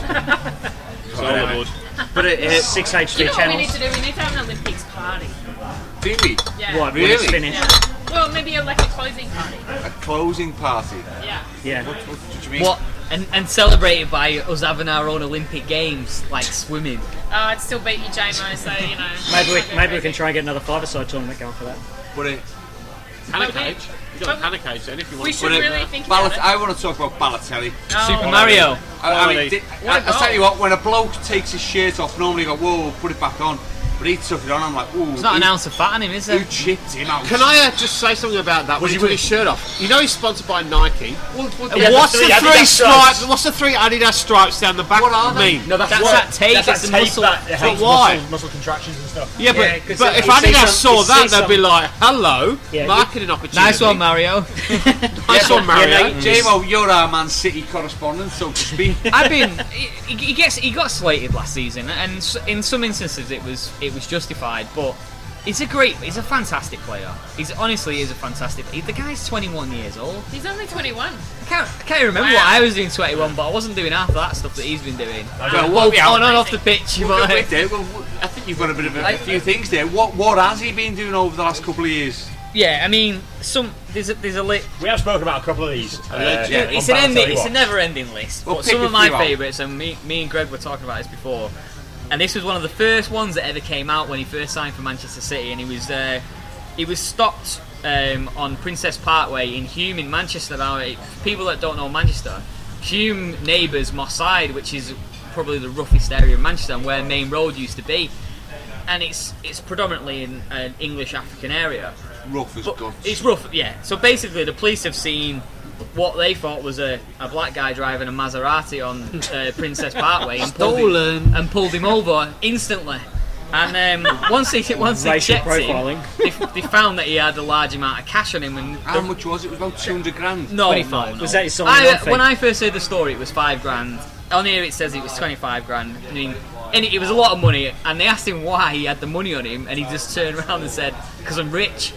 So I would.
But it, it
Six H
You
D
know what we need
channels.
to do? We need to have an Olympics party.
do we?
Yeah.
What? When it's
Really?
finished?
Yeah. Well, maybe a, like a closing party.
A closing party.
Yeah.
Yeah.
What, what do you mean?
What? And, and celebrated by us having our own Olympic Games, like swimming.
Oh, I'd still beat you, J Mo. So you know.
Maybe we
I'll go
maybe we
crazy.
can try and get another five-a-side tournament going for that.
But it,
Panic
But we-
cage. You've got a panic cage then if you want
We
to
should
put it
really
there.
think
Balot-
about it.
I want to talk about Balotelli.
Oh,
Super Mario.
I, I mean,
Quality.
di- I, I tell you what, when a bloke takes his shirt off, normally you go, whoa, put it back on. But he took it on, I'm like, ooh.
There's not
who,
an ounce of fat on him, is
who
there?
chipped him out?
Can I uh, just say something about that? When he took his shirt off, you know he's sponsored by Nike.
What, what,
Yeah,
What's
the
the
three
three
Adidas
stripes?
stripes.
What's the three Adidas stripes down the back
What are they?
mean?
No, that's,
That's
what,
that tape,
That's
it's
that
the
tape
muscle-
that helps
But why?
Muscle, muscle contractions and stuff.
Yeah, but,
Yeah, 'cause
but
it-
if
it sees
Adidas
some-
saw
it
that,
sees
they'd be
some-
like, "Hello,
Yeah,
marketing opportunity."
Nice one, Mario.
Nice one, Mario.
Yeah,
J-Mo, you're our Man City correspondent, so to speak.
I've been. He, he gets. He got slated last season, and s- in some instances it was it was justified. But he's a great. He's a fantastic player. He's honestly he is a fantastic. He, the guy's twenty-one years old.
He's only twenty-one.
I can't. I can't remember
Wow.
what I was doing twenty-one, but I wasn't doing half that stuff that he's been doing.
Well,
Both
yeah,
on and off the pitch.
We'll
but-
go with it. Well, I think you've got a bit of a, a few things there. What what has he been doing over the last couple of years?
yeah, I mean, some there's a there's a li-
We have spoken about a couple of these. Uh,
Yeah,
on
It's an
Balotelli
ending. It's a
Watch.
never-ending list.
Well,
but
pick
some
a
of my
few out.
favourites, and me, me and Greg were talking about this before, and this was one of the first ones that ever came out when he first signed for Manchester City, and he was uh, he was stopped um, on Princess Parkway in Hume in Manchester. Now, it- people that don't know Manchester, Hume neighbours Moss Side, which is probably the roughest area of Manchester and where Main Road used to be, and it's it's predominantly in an English African area.
Rough as
But
guts.
it's rough, yeah. So basically, the police have seen what they thought was a, a black guy driving a Maserati on uh, Princess Parkway and pulled, him,
Stolen.
and pulled him over instantly. And um, once they once they
Racial
checked
profiling.
him, they, they found that he had a large amount of cash on him. And
How
the-
much was it? It was about two hundred grand.
no,
twenty-five.
no, no.
Was that his sign
I,
on fee?
when I first heard the story, it was five grand. On here it says it was twenty-five grand. I mean, and it, it was a lot of money. And they asked him why he had the money on him, and he just turned around and said, "Because I'm rich."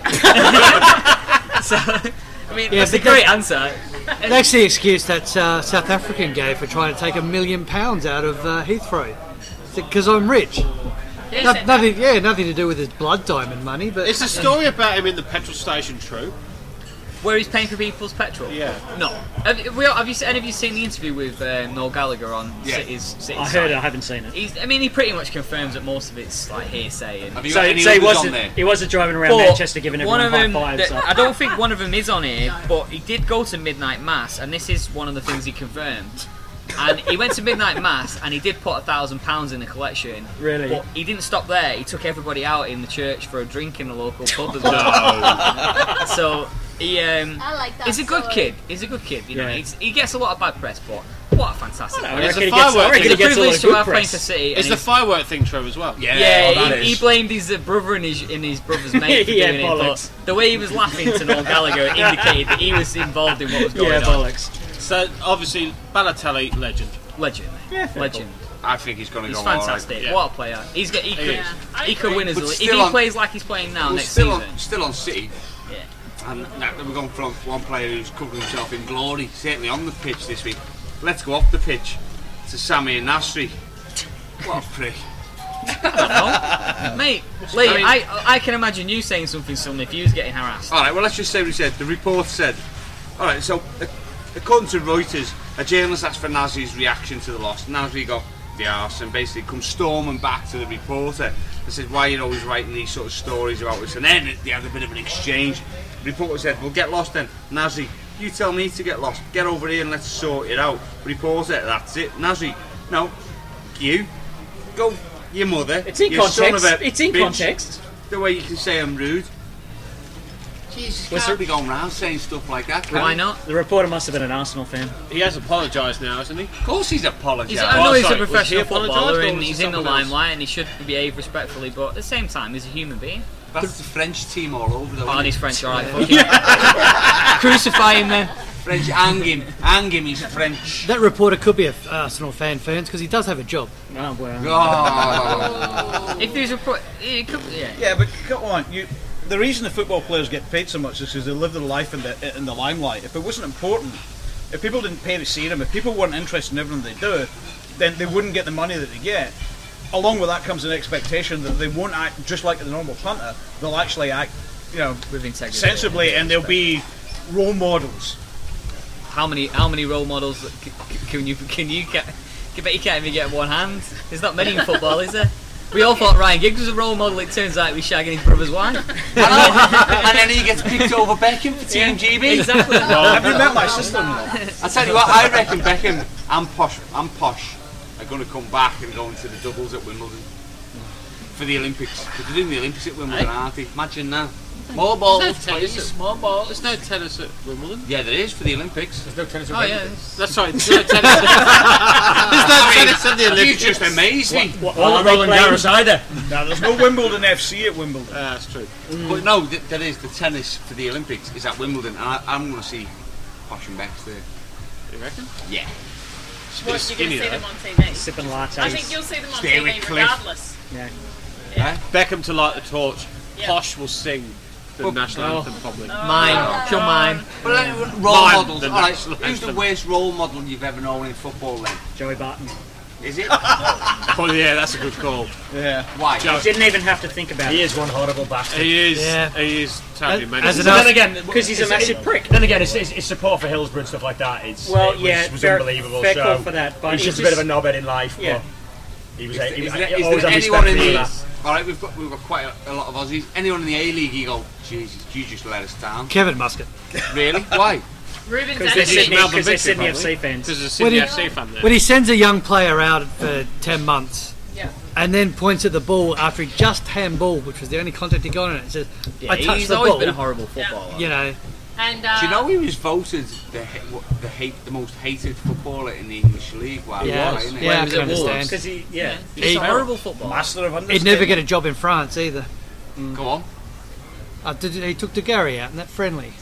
So, I mean,
Yeah,
that's a
but
great
that-
answer.
That's the excuse that uh, South African gave for trying to take a million pounds out of uh, Heathrow. Because I'm rich.
Yeah,
No,
said
nothing, yeah, nothing to do with his blood diamond money, but
Is the story about him in the petrol station true?
Where he's paying for people's petrol?
Yeah.
No. Have, have we, have you se- any of you seen the interview with uh, Noel Gallagher on
Yeah.
City's, City's
I
site?
heard it. I haven't seen it.
He's, I mean, he pretty much confirms that most of it's like hearsay. And
Have you
So,
got any
so he
others on
wasn't
there?
he wasn't driving around
But
Manchester giving
one
everyone
of them,
high fives.
th-
so-
I don't think one of them is on here, but he did go to midnight mass, and this is one of the things he confirmed. And he went to midnight mass, and he did put a thousand pounds in the collection.
Really?
But he didn't stop there. He took everybody out in the church for a drink in the local pub as well. So he, um,
I like that
he's a good
story.
kid. He's a good kid. You know,
Yeah.
he's, he gets a lot of bad press, but what a fantastic.
I
player.
It's
reckon
a
he gets, I
firework
reckon
thing.
he
It's a
gets a lot
privilege
of
to
good
have playing
press.
for City.
It's
and
the
he's-
firework thing true as well.
Yeah,
Yeah,
oh, that
he, he
is.
blamed his uh, brother and his, and his brother's mate for
Yeah,
doing
bollocks.
it, but the way he was laughing to Noel Gallagher indicated that he was involved in what was going
Yeah,
on.
bollocks.
So obviously Balotelli, legend.
Legend,
Yeah, fair
legend.
I think he's going to
He's
go all right.
fantastic.
yeah.
What a player! He's got, he could,
is.
I
he could
agree.
win us.
But
a league. If
still
he
on-
plays like he's playing now
Well,
next
still
season,
on, still on City.
yeah.
And now we're going from one player who's covered himself in glory, certainly on the pitch this week. Let's go off the pitch to Sami and Nasri. What a prick.
Mate, Lee,
I mean-
I, I can imagine you saying something suddenly if you was getting harassed.
Alright, well, let's just say what he said. The report said, alright, so uh, according to Reuters, a journalist asked for Nasri's reaction to the loss. Nasri got the arse and basically come storming back to the reporter and said, why are you always writing these sort of stories about us? And then they had a bit of an exchange. The reporter said, well, get lost then. Nasri, you tell me to get lost. Get over here and let's sort it out. Reporter, that's it. Nasri, no, you, go, your mother.
It's in
your son
context.
of a
It's in
bitch.
context.
The way you can say I'm rude. Jesus, you
Was
can't
there-
be going round saying stuff like that, can
Why
you?
not?
The reporter must have been an Arsenal fan.
He has apologised now, hasn't he?
Of course he's apologised.
He's, I know
Oh,
he's
sorry,
a
was he
professional
apologised
footballer
or
and
was it
he's in the
someone else?
limelight and he should behave respectfully, but at the same time, he's a human being.
That's the French team all over the
Oh, and
world.
he's French, alright. fuck it. Crucify him then.
French, hang him, hang him, he's French.
That reporter could be a Arsenal fan, Ferns, because he does have a job.
Oh, well.
Oh.
If there's a pro- it could, yeah.
Yeah, but come on, you. The reason the football players get paid so much is because they live their life in the in the limelight. If it wasn't important, if people didn't pay to see them, if people weren't interested in everything they do, then they wouldn't get the money that they get. Along with that comes an expectation that they won't act just like the normal punter. They'll actually act, you know,
With integrity.
sensibly, and they'll be role models.
How many how many role models c- c- can you can you get? I bet you can't even get one hand. There's not many in football, is there? We all thought Ryan Giggs was a role model. It turns out he was shagging his brother's wife.
And then he gets picked over Beckham for Team G B.
Exactly.
Have you met my sister-in-law?
I tell you what, I reckon Beckham and Posh and Posh are going to come back and go into the doubles at Wimbledon for the Olympics. Because they're doing the Olympics at Wimbledon, aren't they? Imagine that. More balls,
There's no tennis
please.
at-
More balls.
There's no tennis at Wimbledon.
Yeah, there is for the Olympics.
There's no tennis
Oh
around
yeah.
it.
That's right. There's no tennis. There's no tennis at the
You
Olympics.
just amaze me.
What,
Well,
are
not
they
Roland
playing?
Garros either.
No, there's no Wimbledon F C at Wimbledon.
Yeah, that's true.
But no, th- there is the tennis for the Olympics is at Wimbledon, and I, I'm going to see Posh and Becks there.
You reckon?
Yeah.
What, you're going to
skinny,
see
though.
them on T V?
Sipping lattes.
I think you'll see them on
Stay
T
with
V
Cliff.
regardless.
Yeah.
Beckham to light the torch.
Yeah.
Posh will sing the
Well,
national
oh.
anthem probably.
Mine. Kill mine.
But uh, role
Mine,
models.
the
All right,
national
who's the
anthem.
worst role model you've ever known in football? Then
Joey Barton.
is it?
Oh yeah, that's a good call.
Yeah.
Why?
Joe-
Didn't even have to think about
He
it.
is one horrible bastard.
He is.
Yeah.
He is totally
As-
mental.
as
But
an-
then again,
Because he's a
it's-
massive
it-
prick.
Then again, his, his, his support for Hillsborough and stuff like that, it's
Well,
it was,
yeah,
was
fair-
unbelievable.
fair
so
call for that, but
he's
it's
just a bit of a
just-
knobhead in life.
Yeah.
But he was.
Is,
he was
there,
he
is
always
there
had
anyone
respect
in
for
the?
that.
All right, we've got we've got quite a, a lot of Aussies. Anyone in the A League, you go, Jesus, you just let us down.
Kevin Muscat.
Really? Why?
Ruben's
Because they're
actually
Sydney,
Melbourne
'cause they're
victory,
Sydney F
probably.
C fans.
There's a
When
Sydney
he-
F C fan there.
When he sends a young player out for ten months
Yeah.
and then points at the ball after he just handballed, which was the only contact he got on it, and says,
Yeah,
I touched
he's
the
always
ball.
been a horrible footballer.
You know,
And uh,
Do you know he was voted the ha- what- the hate the most hated footballer in the English league while
Yeah.
he was playing it?
Yeah,
When
I
he was
can
at Wolves.
understand.
Because he, yeah.
He's
He-
a horrible footballer.
Master of
he'd
understatement.
never get a job in France either.
Go on.
Uh, did, he took De Gary out in that friendly.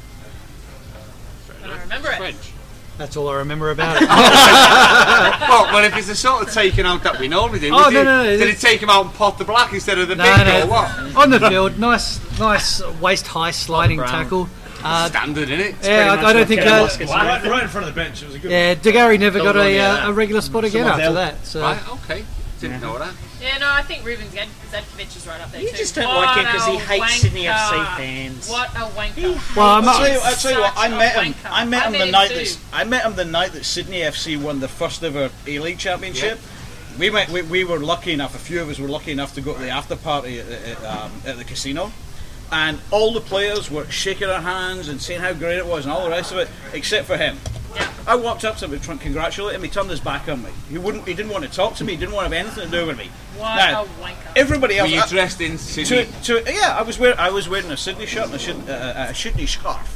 I don't remember it.
French.
That's all I remember about it.
well, well, if it's the sort of taking out that we normally do,
Oh,
did,
no,
it,
no, no,
did it
it's-
take him out and pot the black instead of the
No,
big
no.
or what?
On the field, nice, nice waist high sliding
Brown.
tackle. Uh,
Standard, innit?
yeah,
much
I, I don't
what
think.
Kevin
Uh,
Muscat's
Right,
doing.
right in front of the bench. It was a good.
yeah, De Gary never
Don't
got
go
a,
near
uh,
that.
a regular spot again
Someone's
after
out.
that. So
Right, okay. Didn't know that.
Yeah, no, I think Ruben Zed- Zedkovich is right up there
You
too.
just don't
What
like him 'cause he
a
hates Sydney F C
wanker.
fans.
What a wanker.
Well, I'm
I'll tell
not,
you, I'll tell you what. I
Such a
met him.
wanker.
I met
I
him
met
the
him
night
too.
that I met him the night that Sydney F C won the first ever A-League championship. We went. We, we were lucky enough. A few of us were lucky enough to go to the after party at, at, um, at the casino, and all the players were shaking their hands and saying how great it was and all the rest of it, except for him.
Yeah.
I walked up to him and congratulated him. He turned his back on me. He wouldn't. He didn't want to talk to me. He didn't want to have anything to do with me.
What
Now,
a wanker.
everybody
Were
else.
you
I-
dressed in Sydney?
to, to, yeah, I was wearing I was wearing a Sydney shirt and a, Syd, uh, a Sydney scarf,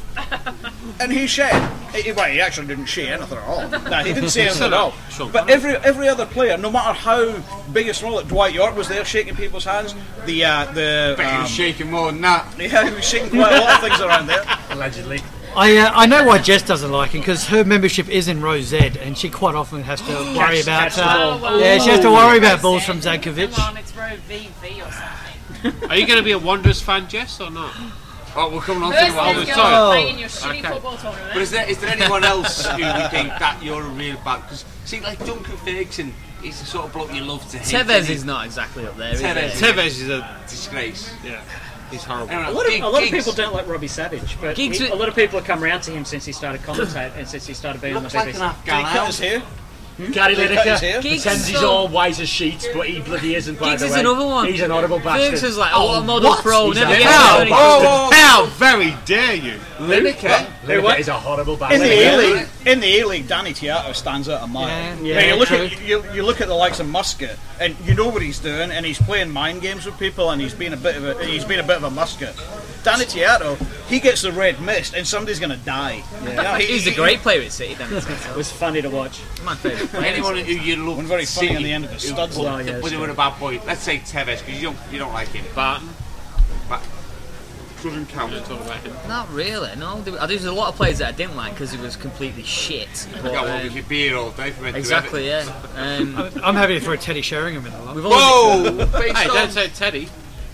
and he said, he, well, he actually didn't say anything at all. No, he didn't say anything at all. But every every other player, no matter how big or small, like Dwight York was there shaking people's hands. The uh, the
Bet he
um,
was shaking more than that.
yeah, he was shaking quite a lot of things around there.
Allegedly.
I uh, I know why Jess doesn't like him because her membership is in row Z and she quite often has to worry about.
catch the
Uh,
ball.
yeah, she has to worry about balls
Come
from Zankovic.
on, it's row V V or something.
Are you going to be a Wanderers fan, Jess, or not?
Oh, we're coming on to
First
the Wanderers.
thing
sorry.
girls play in your shitty
Okay.
football tournament.
But is there, is there anyone else who you think that you're a real bad? Because see, like Duncan Ferguson, he's the sort of bloke you love to hate.
Tevez
isn't he?
is not exactly up there, is
Tevez.
he?
Tevez is a
disgrace.
yeah, he's horrible.
Anyway,
A lot, of,
Gig-
a lot of
Giggs.
people don't like Robbie Savage, but
Giggs
he-
wi-
a lot of people have come round to him since he started commentating and since he started being on the
Looks like
B B
an
C.
Afghan
Did he cut
owl.
his hair?
Gary
Did he cut his
Lineker
hair?
Giggs
pretends he's
still-
all white as sheets, but he bloody isn't. By
Giggs
the
is
way.
another one.
He's an horrible bastard.
Ferguson's like, oh, what a model
what?
pro,
He's
never
a
gets
How,
any-
oh, how very dare you?
Lineker.
Lineker is a horrible
In
bastard.
the A-League, in the A-League, Danny Teato stands out a mile.
Yeah.
I mean,
Yeah,
you look
true.
at you, you look at the likes of Muscat, and you know what he's doing, and he's playing mind games with people, and he's been a bit of a he's been a bit of a Muscat. Danny Teato, he gets the red mist, and somebody's going to die. You know, he-
He's a
he-
great player at City, then.
It was funny to watch.
My favourite player.
Anyone who you love.
One very funny
City
on the end of the
who
studs.
put-
Well, yeah,
But
it's
they were a bad boy. Let's say Tevez, because you don't you don't like him.
Barton,
But doesn't count.
don't talk about him.
Not really, no. There there was a lot of players that I didn't like because he was completely shit. But,
Got one
um,
with your beer all day from it to
exactly, yeah. Um,
I'm happy to throw Teddy Sheringham in the lot.
we've always
Whoa! Based
Hey,
on-
don't say Teddy.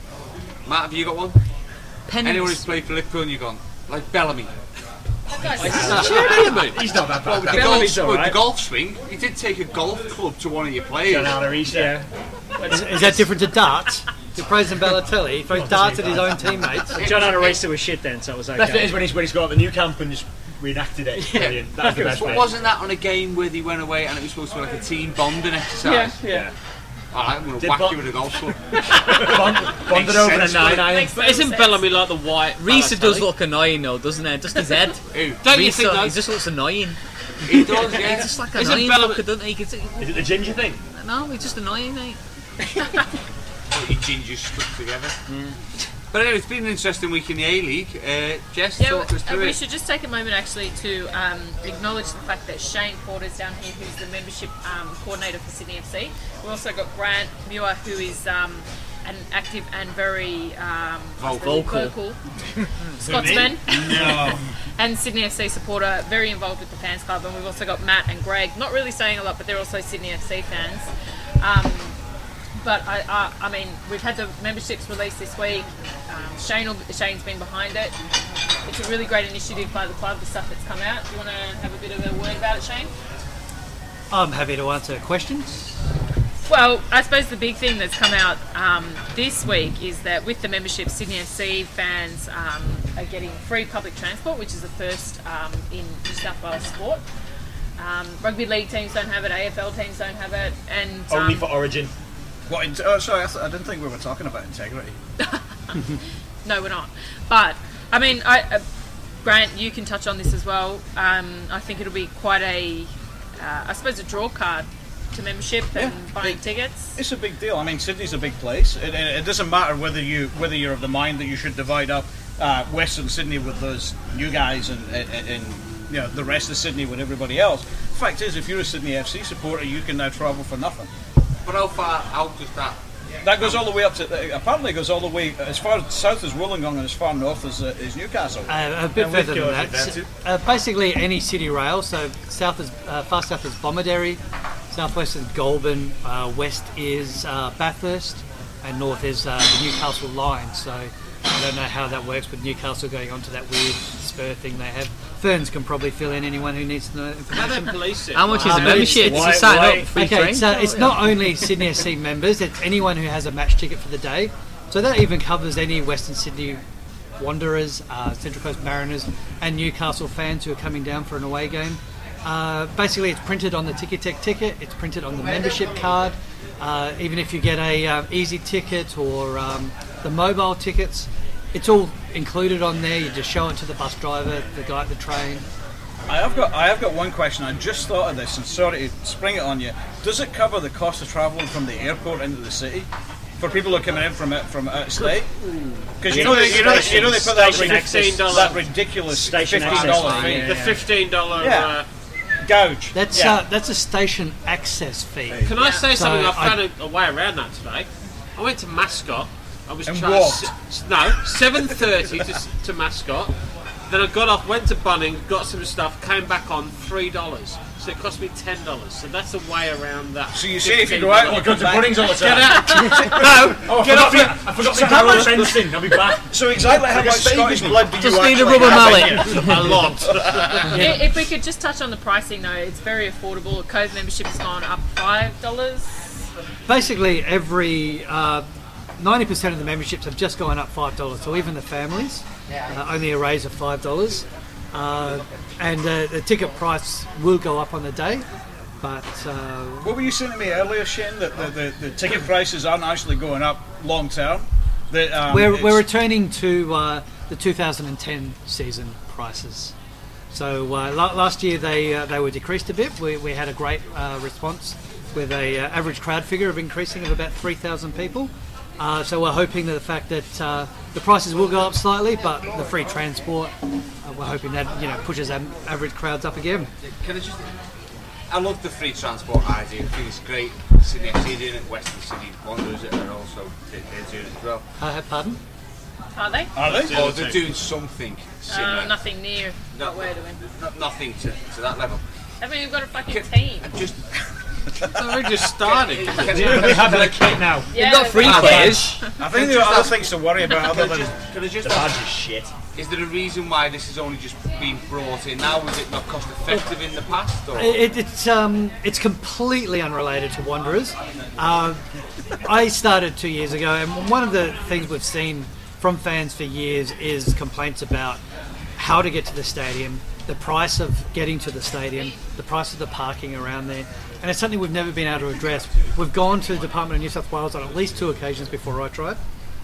Matt, have you got one?
Pens.
Anyone who's played for Liverpool and you've gone? Like Bellamy.
He's not that
Well,
bad.
with the, golf,
Bellamy's
with
alright.
the golf swing, he did take a golf club to one of your players.
John Arisa.
Yeah.
Is, is that different to darts? To President Balotelli, he throws darts at his own teammates.
John Arisa was shit then, so it was okay.
Best bit is when he's when he's got the new camp and just reenacted it. Brilliant. That's the best
But
bit.
wasn't that on a game where they went away and it was supposed to be like a team bonding exercise?
Yeah, yeah.
Alright, I'm going to
Did
whack
Bo-
you with a golf club.
Bond, bonded over a
sense,
nine
doesn't it?
iron.
Makes
But isn't
sense.
Bellamy like the white?
Risa does
Balotelli?
look annoying though, doesn't he? Just his head.
Who?
Don't you think
Risa,
though?
he just looks annoying.
He does,
He's
yeah.
just like
Isn't
annoying
Bellamy-
fucker, doesn't he? He can-
Is it the ginger thing?
No, he's just annoying, mate.
Your gingers stuck together. But anyway, it's been an interesting week in the A-League. Uh, Jess,
Yeah,
talk us
uh,
through
we
it.
should just take a moment actually to um, acknowledge the fact that Shane Porter's down here, who's the membership um, coordinator for Sydney F C. We've also got Grant Muir, who is um, an active and very um,
Vocal.
vocal Scotsman and Sydney F C supporter, very involved with the fans club. And we've also got Matt and Greg, not really saying a lot, but they're also Sydney F C fans. Um, But I, I, I mean, we've had the memberships released this week. Um, Shane, will, Shane's been behind it. It's a really great initiative by the club. The stuff that's come out. Do you want to have a bit of a word about it, Shane?
I'm happy to answer questions.
Well, I suppose the big thing that's come out um, this week is that with the membership, Sydney F C fans um, are getting free public transport, which is the first um, in New South Wales sport. Um, rugby league teams don't have it. A F L teams don't have it, and um,
Only for Origin.
What? In, oh, sorry, I, th- I didn't think we were talking about integrity.
No, we're not. But I mean, I, uh, Grant, you can touch on this as well. Um, I think it'll be quite a, uh, I suppose, a draw card to membership and
Yeah.
buying
It-
tickets.
It's a big deal. I mean, Sydney's a big place. It, it, it doesn't matter whether you whether you're of the mind that you should divide up uh, Western Sydney with those new guys and, and, and you know the rest of Sydney with everybody else. The fact is, if you're a Sydney F C supporter, you can now travel for nothing.
But how far out does that?
That goes all the way up to. Uh, apparently, it goes all the way as far south as Wollongong and as far north as, uh, as Newcastle.
Uh, a bit
And
further
Lithgow
than
is
that.
there too.
Uh, basically, any city rail. So south is uh, far south is Bomaderry, southwest is Goulburn, uh, west is uh, Bathurst, and north is uh, the Newcastle line. So I don't know how that works with Newcastle going on to that weird spur thing they have. Ferns can probably fill in anyone who needs to know
How
information.
they police it?
How much is
Uh,
a membership?
it's-
If you
Why-
sign
why-
up, free
Okay,
train.
so it's not only Sydney F C members, it's anyone who has a match ticket for the day. So that even covers any Western Sydney Wanderers, uh, Central Coast Mariners and Newcastle fans who are coming down for an away game. Uh, basically, it's printed on the Ticketek ticket, it's printed on the membership card. Uh, even if you get a um, easy ticket or um, the mobile tickets, it's all included on there. You just show it to the bus driver, the guy at the train.
I have got I have got one question. I just thought of this, and sorry to spring it on you. Does it cover the cost of travelling from the airport into the city for people who are coming in from it from out of state? Because you know they, you know they, you know they put that,
Station
ridiculous,
access.
that ridiculous
Station
fifteen dollar
access
fee.
fee,
The fifteen dollar.
Yeah.
Uh,
Gouge.
That's
yeah.
uh, that's a station access fee.
Can I say
So
something? I
I-
found a, a way around that today. I went to Mascot. I was
And
trying
walked.
s- no seven thirty to, s- to Mascot. Then I got off, went to Bunning, got some stuff, came back on three dollars. So it cost me ten dollars. So that's a way around that.
So you say if you go out and you
Go
come
to
back.
Bunnings all the time.
Get out! no,
Oh, I
get
forgot
off
me,
it.
I forgot
So
me
how
to
much-
fencing. I'll be back.
So exactly how
Like a
much
spade,
Scottish
isn't it?
blood do you
Just need a
actually
rubber
have in
mallet.
you?
A lot.
I- If we could just touch on the pricing though, it's very affordable. A Cove membership has gone up five dollars.
Basically, every uh, ninety percent of the memberships have just gone up five dollars. So even the families, uh, only a raise of five dollars. Uh, and uh, the ticket price will go up on the day, but uh,
What were you saying to me earlier, Shane? That the, the, the ticket prices aren't actually going up long term. That um,
we're,
it's-
we're returning to uh, the two thousand ten season prices. So uh, la- last year they uh, they were decreased a bit. We, we had a great uh, response with a uh, average crowd figure of increasing of about three thousand people. Uh, so we're hoping that the fact that uh, the prices will go up slightly, but the free transport, uh, we're hoping that you know pushes our average crowds up again.
Can I just? I love the free transport idea. I think it's great. Sydney F C doing it, Western Sydney Wanderers are also they're doing it as well.
Uh, pardon?
Are they?
Are they?
Or they're doing something similar.
Uh, nothing near
No.
what we're doing.
Not, nothing to, to that level.
I mean, we've got a fucking team.
Just
We just started.
can,
We have a kit now.
Yeah,
We've got free
we've
players.
I think there are other things to worry about other than.
can I just
The
ask,
badge is shit.
is there a reason why this has only just been brought in now? Was it not cost effective in the past? Or?
It, it's um, it's completely unrelated to Wanderers. Uh, I started two years ago, and one of the things we've seen from fans for years is complaints about how to get to the stadium, the price of getting to the stadium, the price of the parking around there, and it's something we've never been able to address. We've gone to the Department of New South Wales on at least two occasions before I tried.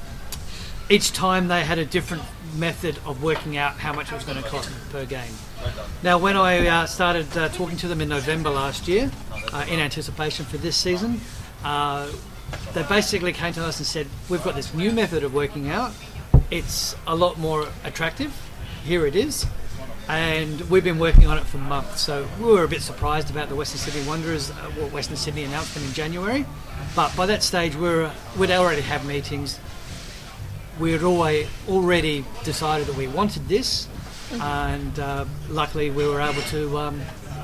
Each time they had a different method of working out how much it was going to cost per game. Now, when I uh, started uh, talking to them in November last year, uh, in anticipation for this season, uh, they basically came to us and said, we've got this new method of working out. It's a lot more attractive. Here it is. And we've been working on it for months. So we were a bit surprised about the Western Sydney Wanderers, uh, Western Sydney announcement in January. But by that stage, we were, we'd already had meetings. We had always, already decided that we wanted this. And uh, luckily we were able to um,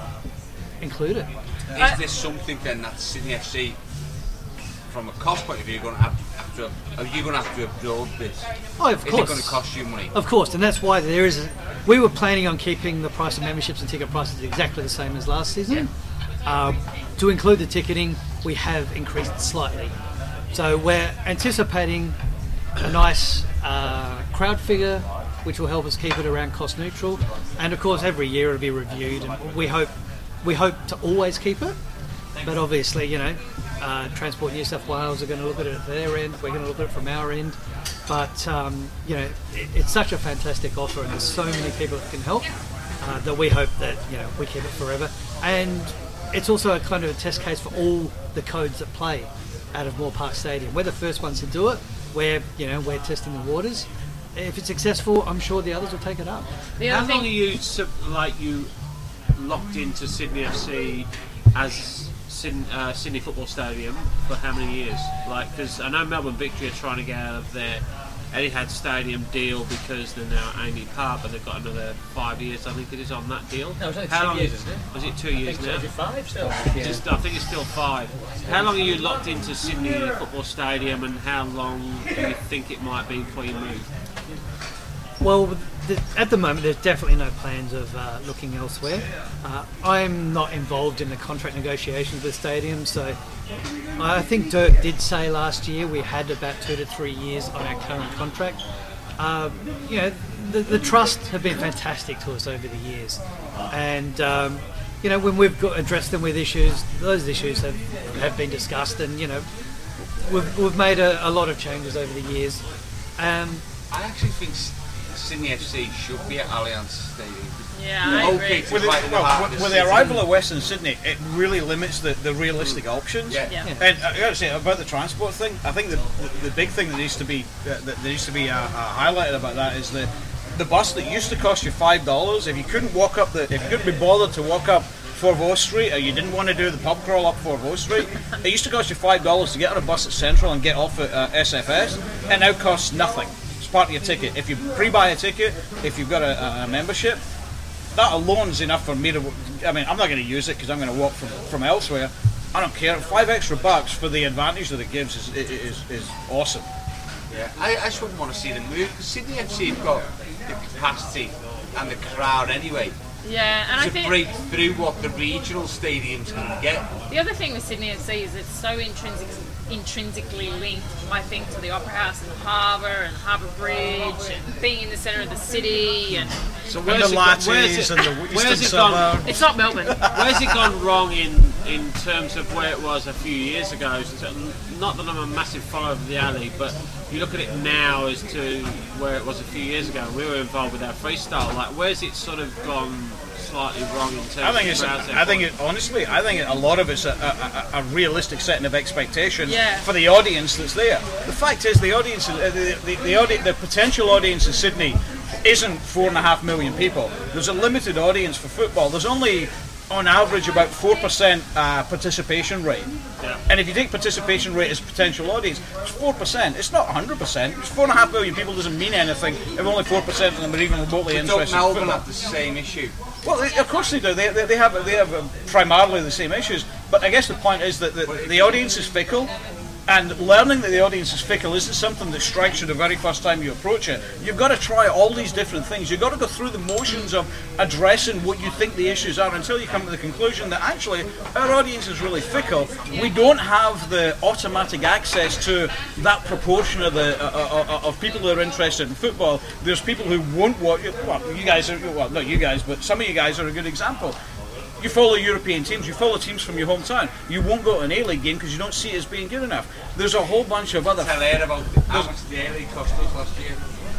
include it.
Is this something then that Sydney F C, from a cost point of view, going to have, have to? Are you going to have to absorb this?
Oh, of
Is
course.
it going to cost you money?
Of course, and that's why there is. A, we were planning on keeping the price of memberships and ticket prices exactly the same as last season. Um, to include the ticketing, we have increased slightly. So we're anticipating a nice uh, crowd figure, which will help us keep it around cost neutral. And of course, every year it'll be reviewed, and we hope we hope to always keep it. But obviously, you know, uh, Transport New South Wales are going to look at it at their end. We're going to look at it from our end. But um, you know, it, it's such a fantastic offer, and there's so many people that can help uh, that we hope that you know we keep it forever. And it's also a kind of a test case for all the codes that play out of Moore Park Stadium. We're the first ones to do it. We're you know we're testing the waters. If it's successful, I'm sure the others will take it up.
The
How
other
long are
thing,
you sub- like you locked into Sydney F C as Sydney, uh, Sydney Football Stadium for how many years? Like, because I know Melbourne Victory are trying to get out of their Etihad Stadium deal because they're now at Amy Park, but they've got another five years, I think it is, on that deal.
No, it's only
how
two
long
years, isn't it?
Was it two years
I think
now?
so. Is it five still?
Just, I think it's still five. How long are you locked into Sydney Football Stadium, and how long do you think it might be before you move?
Well, th- at the moment, there's definitely no plans of uh, looking elsewhere. Uh, I'm not involved in the contract negotiations with the stadium, so I think Dirk did say last year we had about two to three years on our current contract. Uh, you know, the, the trust have been fantastic to us over the years, and um, you know, when we've got, addressed them with issues, those issues have, have been discussed, and you know, we've, we've made a, a lot of changes over the years. Um,
I actually think Sydney F C should be at Allianz Stadium.
Yeah, I agree.
Okay, to
With, the,
right in the
well,
heart of
with,
the
with the
city.
arrival of Western Sydney, it really limits the, the realistic options.
Yeah.
Yeah.
And I got to say about the transport thing, I think the, the, the big thing that needs to be uh, that needs to be uh, uh, highlighted about that is the the bus that used to cost you five dollars. If you couldn't walk up the, if you couldn't be bothered to walk up Forvaux Street, or you didn't want to do the pub crawl up Forvaux Street, it used to cost you five dollars to get on a bus at Central and get off at uh, S F S, and now costs nothing. It's part of your ticket. If you pre-buy a ticket, if you've got a, a membership, that alone is enough for me to. I mean, I'm not going to use it because I'm going to walk from, from elsewhere. I don't care. Five extra bucks for the advantage that it gives is is, is awesome.
Yeah, I, I just wouldn't want to see them move because Sydney F C have got the capacity and the crowd anyway
Yeah, and I
to
think
break through what the regional stadiums can get.
the other thing with Sydney F C is it's so intrinsic, intrinsically linked, I think, to the Opera House and the Harbour and Harbour Bridge and being in the centre of the city. And
So
And
where's
the
it, go- where's
lattes
it,
and the
where's
eastern
it gone?
suburb.
it's not Melbourne.
Where's it gone wrong in in terms of where it was a few years ago? So, not that I'm a massive follower of the alley, but you look at it now as to where it was a few years ago. We were involved with our freestyle. Like, where's it sort of gone slightly wrong in terms
I think
of
it's.
crowds
I think it. Honestly, I think a lot of it's a, a, a, a realistic setting of expectations
Yeah.
for the audience that's there. The fact is, the audience, uh, the the, the, audi- the potential audience in Sydney isn't four and a half million people. There's a limited audience for football. There's only, on average, about four percent uh, participation rate.
Yeah.
And if you take participation rate as potential audience, it's four percent. It's not one hundred percent. It's four and a half million people doesn't mean anything if only four percent of them are even remotely
Don't
interested in
Melbourne
football.
have the same issue?
Well, they, of course they do. They, they, they have they have um, primarily the same issues. But I guess the point is that the, the audience is fickle, and learning that the audience is fickle isn't something that strikes you the very first time you approach it. You've got to try all these different things. You've got to go through the motions of addressing what you think the issues are until you come to the conclusion that actually our audience is really fickle. We don't have the automatic access to that proportion of the uh, uh, of people who are interested in football. There's people who won't watch. Well, you guys are well, not you guys, but some of you guys are a good example. You follow European teams, you follow teams from your hometown. You won't go to an A-League game because you don't see it as being good enough. There's a whole bunch of other...
Tell her about how much the A-League cost us last year.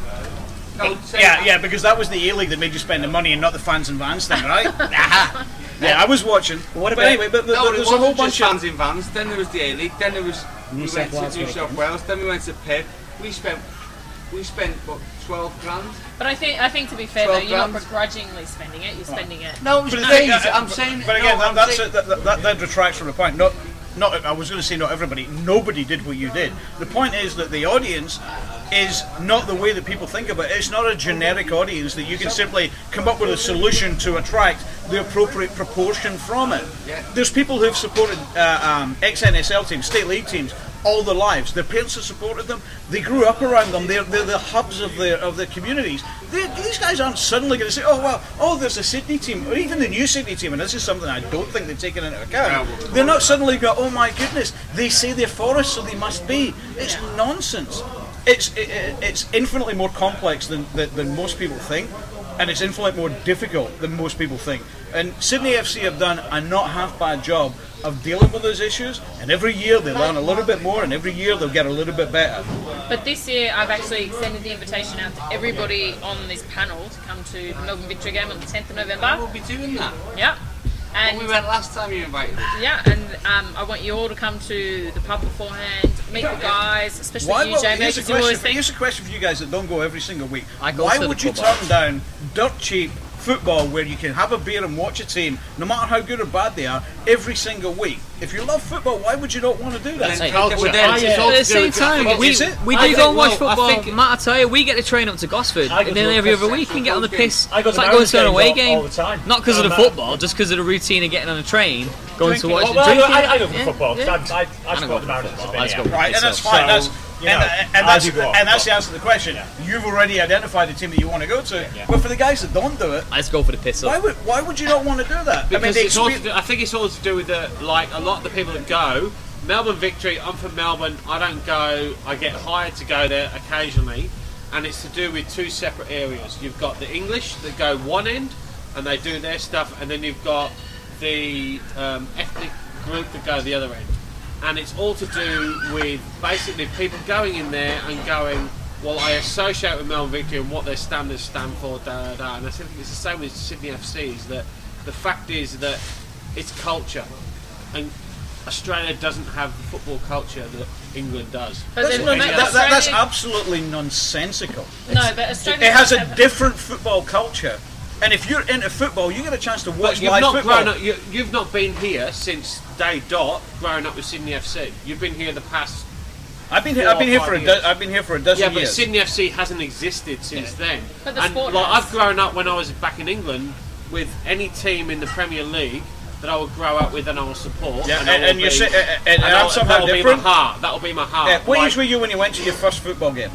No, say
Yeah,
that.
yeah, because that was the A-League that made you spend the money and not the fans and vans thing, right? Aha. Yeah, I was watching.
What
but
about-
anyway, but, but
No, it
there's a whole
wasn't
bunch
just
of...
fans in vans. Then there was the A-League. Then there was
New
we
South
went
Wales
to New
got
South Wales. Then we went to Perth. We spent we spent what twelve grand.
But I think I think to be fair though,
twelve
you're not
grand.
begrudgingly spending it. You're spending it.
No, it was
But the
great.
thing is,
I'm saying.
But again,
no,
that,
I'm
that's
saying-
it, that, that, that detracts from the point. Not, not. I was going to say not everybody. Nobody did what you did. The point is that the audience is not the way that people think about it. It's not a generic audience that you can simply come up with a solution to attract the appropriate proportion from it.
Yeah.
There's people who've supported uh, um, ex-N S L teams, state league teams, all their lives. Their parents have supported them. They grew up around them. They're, they're the hubs of their of their communities. They, these guys aren't suddenly going to say, "Oh well, oh there's a Sydney team, or even the new Sydney team." And this is something I don't think they've taken into account. They're not suddenly going, "Oh my goodness, they say they're for us, so they must be." It's nonsense. It's it, it- it's infinitely more complex than, than than most people think. And it's infinitely more difficult than most people think. And Sydney F C have done a not half bad job of dealing with those issues, and every year they learn a little bit more, and every year they'll get a little bit better.
But this year, I've actually extended the invitation out to everybody on this panel to come to the Melbourne Victory game on the tenth of November.
We'll be doing that.
Yeah. And
When we went last time, you invited us.
yeah, and um, I want you all to come to the pub beforehand, meet the guys, especially
Why
you,
would,
Jamie,
here's, a
because you always
question,
think.
here's a question for you guys that don't go every single week.
I go
Why
to the
would you
pub.
turn down dirt cheap football where you can have a beer and watch a team, no matter how good or bad they are, every single week? If you love football, why would you not want to do that?
Hey,
Culture.
but
Then
at
it's all
the
to do
same
with
time,
that.
we,
Is it?
we
I
do
think-
go and watch
well, I
football.
think-
Matt, I tell you, we get to train up to Gosford,
I go
and
to
nearly
the
every other
Gosford
week and get on the piss.
I go
It's
to
like going to an
Mariners
away
games
game.
all the time.
Not because of
Um,
the football, just because of the routine of getting on a train, going to watch
Well,
and
well, I, go,
drinking.
I, I go for
Yeah,
football. 'cause
yeah.
I, I, I
I don't
support
go
the
for
Mariners.
football,
a bit,
I just
yeah.
go for
Right, and that's
myself.
fine.
So-
That's
You know,
and, and,
as
that's,
you go on.
and that's the answer to the question. You've already identified the team that you want to go to,
yeah.
but for the guys that don't do it,
Let's go for the piss
why
up.
would why would you not want to do that?
Because
I mean, the
it's all to
expe-
do, I think it's all to do with the like a lot of the people that go. Melbourne Victory. I'm from Melbourne. I don't go. I get hired to go there occasionally, and it's to do with two separate areas. You've got the English that go one end, and they do their stuff, and then you've got the um, ethnic group that go the other end. And it's all to do with basically people going in there and going, well, I associate with Melbourne Victory and what their standards stand for, da da da. And I think it's the same with Sydney F C, is that the fact is that it's culture. And Australia doesn't have the football culture that England does.
But
That's,
then-
non-
but
that- that- that's
Australia-
absolutely nonsensical.
No, but Australia
It has a
have-
different football culture, and if you're into football, you get a chance to watch
But you've
live
not
football.
grown up. You, you've not been here since day dot. Growing up with Sydney F C, you've been here the past.
I've been here.
four
I've been
or
here
five
for a.
years.
Do- I've been here for a dozen
Yeah, but
years.
Sydney F C hasn't existed since then.
But the
and
sport
like
has.
I've grown up when I was back in England with any team in the Premier League that I would grow up with and I will support.
Yeah,
and, I
and,
will
and you
be-
say, and, and,
and
I'm
I'll-
somehow
that'll
different.
be my heart. That'll be my heart.
Yeah, what
Like,
age were you when you went to your first football game?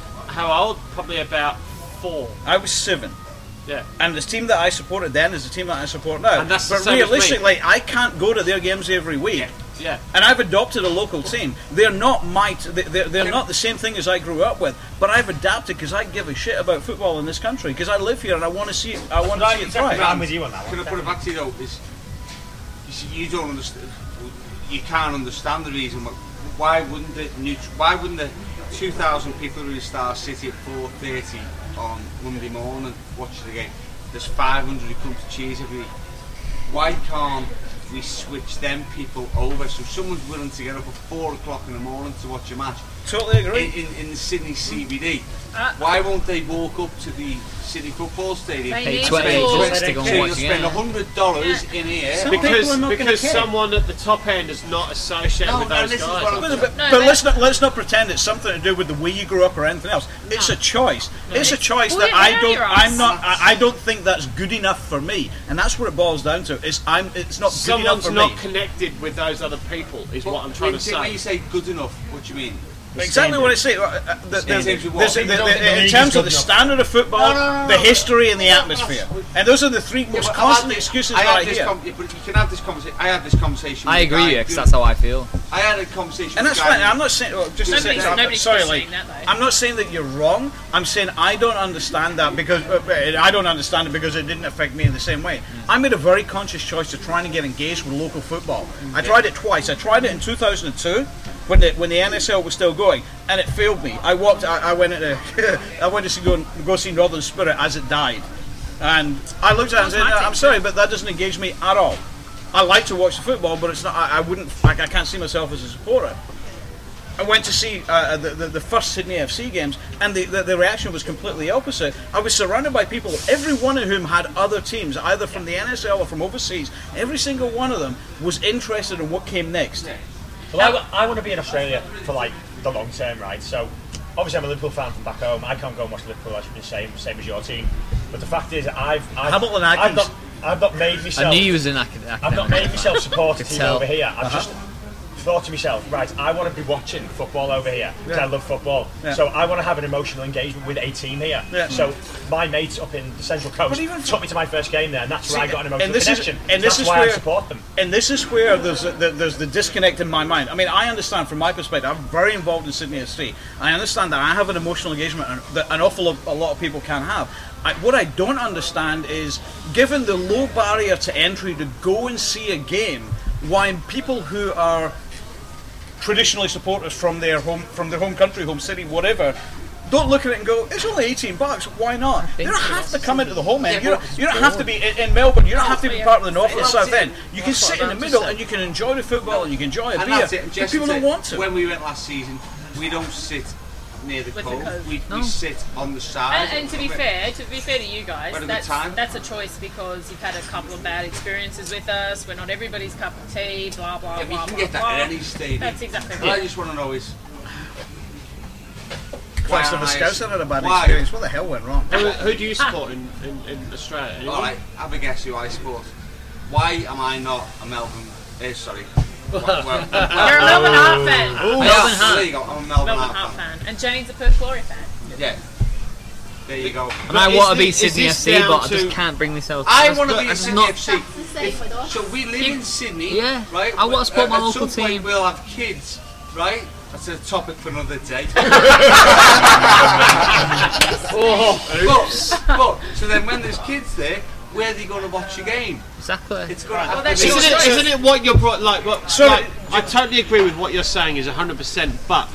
How old? Probably about four.
I was seven.
Yeah.
And the team that I supported then is the team that I support now.
And that's the
but
same as me.
realistically, I can't go to their games every week.
Yeah.
And I've adopted a local team. They're not my. T- they- they're, they're not the same thing as I grew up with. But I've adapted because I give a shit about football in this country. Because I live here and I want to see it. I want to see it thrive.
I'm with you on that
Can I
one.
put it back to you though? Is you, see, you don't understand. You can't understand the reason. why- Why wouldn't the new? Why wouldn't the two thousand people who Star City at four thirty on Monday morning watch the game? There's five hundred who come to cheers every week. Why can't we switch them people over? So someone's willing to get up at four o'clock in the morning to watch a match.
Totally agree.
In, in, in the Sydney C B D.
Uh,
Why won't they walk up to the Sydney Football Stadium?
They
Pay
need
twenty
to.
quid to go and
So
watch
you'll
the
spend
game.
a hundred dollars in here.
Some people
Because
are not gonna
because
care.
someone at the top end is not associated
No,
with
no,
those
this is
guys.
what I'm-
But, but,
No,
but
but-
let's not let's not pretend it's something to do with the way you grew up or anything else. It's a choice. It's a choice
Well,
that
yeah,
I
yeah,
don't.
you're
I'm
right.
not. I, I don't think that's good enough for me, and that's what it boils down to. Is I'm. It's not good enough
Someone's
for
not
me.
connected with those other people. Is what I'm
When
trying
you
to
say- When
say.
you say good enough, what do you mean?
Exactly what I say. Uh, uh, the- the-
Standards
the-
of what?
the- the-
People don't think the
in
league
terms
is
of
good
the
enough.
standard of football,
No, no, no,
the
no.
history, and the atmosphere, and those are the three most
Yeah, but
constant
I had this-
excuses
I
that
had
I
this
hear.
com- yeah, but you can have this conversation. I had this conversation.
I
with a
agree
guy
with you, because
who-
that's how I feel.
I had a conversation.
And
with
that's
a guy
fine.
who-
I'm not saying. Oh, just a
Nobody's-
second. I'm-
nobody's
sorry,
questioning
like,
that, though.
I'm not saying that you're wrong. I'm saying I don't understand that because uh, I don't understand it because it didn't affect me in the same way. I made a very conscious choice to try and get engaged with local football. I tried it twice. I tried it in two thousand two when the when the N S L was still going, and it failed me. I walked. I, I went into. I went to see, go go see Northern Spirit as it died, and I looked at it and said,
my
"I'm
take,
sorry, but that doesn't engage me at all." I like to watch the football, but it's not. I, I wouldn't. I, I can't see myself as a supporter. I went to see uh, the, the the first Sydney F C games, and the, the the reaction was completely opposite. I was surrounded by people, every one of whom had other teams, either from the N S L or from overseas. Every single one of them was interested in what came next.
Well, I, I want to be in Australia for like the long term, right? So obviously I'm a Liverpool fan from back home. I can't go and watch Liverpool. I should be the same, same as your team. But the fact is, I've, I've
Hamilton
I've
Atkins.
not, I've not made myself.
I knew he was in acad- academic.
I've not made myself support a
Could
team
tell.
over here. I've just thought to myself, right, I want to be watching football over here because I love football.
Yeah.
So I want to have an emotional engagement with a team here.
Yeah.
So my mates up in the Central Coast
But even
took me to my first game there, and that's where I got an emotional
and this is-
connection.
and this
that's
is
why
where-
I support them.
And this is where there's a, the, there's the disconnect in my mind. I mean, I understand from my perspective. I'm very involved in Sydney F C. I understand that I have an emotional engagement and that an awful lot, a lot of people can have. I, what I don't understand is, given the low barrier to entry to go and see a game, why people who are traditionally supporters from their home, from their home country, home city, whatever, don't look at it and go, it's only eighteen bucks, why not? You don't have to come into the home end. You don't, you don't have to be in, in Melbourne. You don't have to be part of the north or the south end. You can sit in the middle and you can enjoy the football and you can enjoy a
And
beer.
that's it. And
But
just
people
to-
don't want to.
When we went last season, we don't sit near the
With the
cove.
cove.
We,
No.
we sit on the side.
And, and to be fair, to be fair to you guys,
Had a good
that's,
time.
that's a choice because you've had a couple of bad experiences with us. We're not everybody's cup of tea. Blah blah
Yeah, but
blah
you can
blah.
get that
blah.
at any stadium.
That's exactly
What I
right.
just want to know is,
Christ,
why
if the
am I-
Scouts had a bad
why?
experience, what the hell went wrong?
Who, who do you support in, in, in Australia? Anyone?
All right, have a guess who I support. Why am I not a Melbourne? Eh, sorry. well, well,
You're a Melbourne Heart fan.
Ooh,
Melbourne
yeah,
Heart.
There you go. I'm a Melbourne,
Melbourne
Heart,
Heart
fan.
fan. And Jenny's a Perth Glory fan.
Yeah. There you go.
And I
is
want to
the-
be
is
Sydney F
this
C,
down
but I
to-
just can't bring myself.
I
That's
want to
not-
be a
that's
Sydney
not-
F C.
That's the same
If-
with us.
so we live in Sydney,
Yeah.
right?
I want to support my
At
local
some point
team.
We'll have kids, right? That's a topic for another day. oh. but, but so then when there's kids there, where are they going to watch a game?
Exactly.
It's going to
Well,
have
that's
to be.
your
Isn't it,
choice.
isn't it what you're brought like? What,
So-
like I totally agree with what you're saying is one hundred percent. But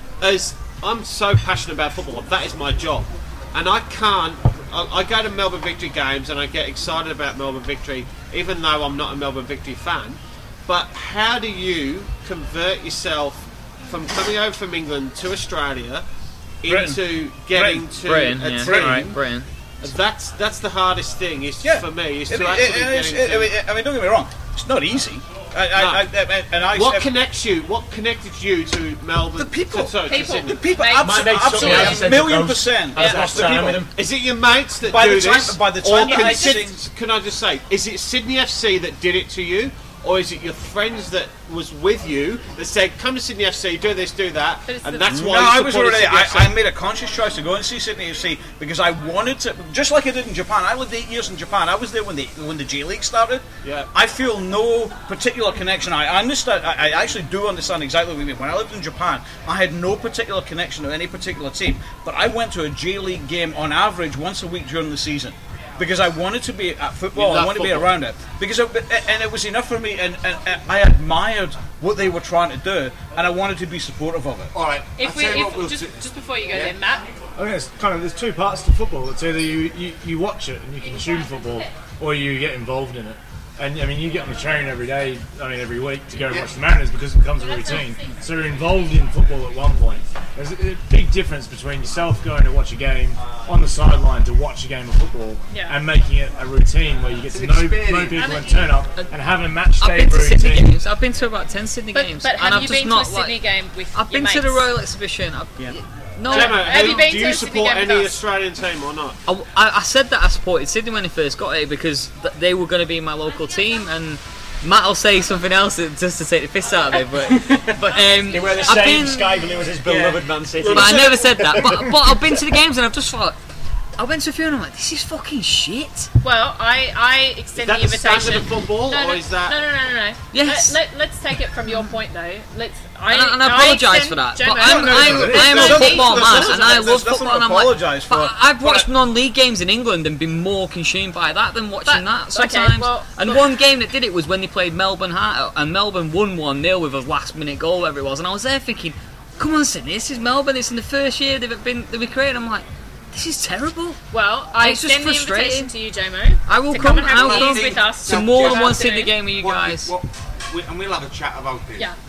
as I'm so passionate about football, that is my job, and I can't. I, I go to Melbourne Victory games and I get excited about Melbourne Victory, even though I'm not a Melbourne Victory fan. But how do you convert yourself from coming over from England to Australia
Britain.
into getting to
Britain,
a
yeah.
team?
Right, Britain.
That's that's the hardest thing is
Yeah.
for me is
It-
to
it-
actually
it-
get
it's-
into.
I mean, I mean, don't get me wrong. It's not easy. I, I, I, I, and I,
What
I,
connects you? What connected you to Melbourne?
The people.
To, sorry, to
People.
Sydney?
the people,
Mates.
absolutely,
My mates took me out
absolutely,
Central
a million
Coast.
percent.
I was
Yeah.
last
The
time
people.
with them.
Is it your mates that
By
do
the time-
this?
by the
or
time
can,
I
it
sing-
Syd- can I just say, is it Sydney F C that did it to you, or is it your friends that was with you that said, "Come to Sydney F C, do this, do that,"
But it's
and
the-
that's
No,
why
I
you
was
supported
already.
Sydney
I,
F C?
I made a conscious choice to go and see Sydney F C because I wanted to, just like I did in Japan. I lived eight years in Japan. I was there when the when the J League started.
Yeah.
I feel no particular connection. I understand. I, I actually do understand exactly what you mean. When I lived in Japan, I had no particular connection to any particular team, but I went to a J League game on average once a week during the season. Because I wanted to be at football,
You
I
love
wanted to be
football.
around it. Because it, and it was enough for me, and, and, and I admired what they were trying to do, and I wanted to be supportive of it.
All right.
If
I'll
we,
tell you what
if,
we'll
just,
do.
just before you go
Yeah.
there, Matt,
I think it's kind of there's two parts to football. It's either you, you, you watch it and you consume football, or you get involved in it. And I mean, you get on the train every day, I mean, every week to go and watch the Mariners because it becomes a routine. So you're involved in football at one point. There's a, a big difference between yourself going to watch a game on the sideline to watch a game of football
Yeah.
and making it a routine where you get to
an
know, know
experience.
people and turn up and have a match
I've
day
been to Sydney
routine.
games. I've been to about ten Sydney
but,
games,
but
and
have
I've
you
just
been to a
not
Sydney
like.
game with
I've
your
been to the
mates?
Royal Exhibition. I've,
Yeah.
No,
Gemma,
Have
who-
you been
do
to
you
a Sydney
support
game with
any
us?
Australian team or not?
I, I I said that I supported Sydney when they first got it because th- they were going to be my local team, and Matt will say something else just to take the piss out of it. But but um,
They wear the
I've
same
been,
sky blue as his beloved Man City.
but I never said that. But but I've been to the games and I've just thought. I went to a few and I'm like, this is fucking shit.
Well, I, I extend
Is that
the
the
invitation.
standard of football,
no, no,
or is that-
No, no, no, no, no.
Yes.
Let, let, let's take it from your point, though. Let's. I,
And I, and I apologise
extend-
for that.
Gemma,
But I'm,
no,
I'm,
no,
I'm,
there's
a
nothing-
football
there's
man
nothing-
and I
there's
love
nothing
football.
to
And I'm like,
apologise for,
but I've
but
watched
I-
non-league games in England and been more consumed by that than watching
But-
that
okay,
sometimes.
well,
and
look-
one game that did it was when they played Melbourne Heart, and Melbourne won one nil with a last-minute goal, whatever it was. And I was there thinking, come on, Sydney, this is Melbourne. It's in the first year they've been they've been created. I'm like, this is terrible.
Well, I
It's just
extend the
frustrating.
invitation to you, Jomo.
I will
to
come.
come and have
I will
beers
come
with us.
to more than
this
one
afternoon.
Sydney game with you
What-
guys.
what- we, and we'll have a chat about this.
Yeah.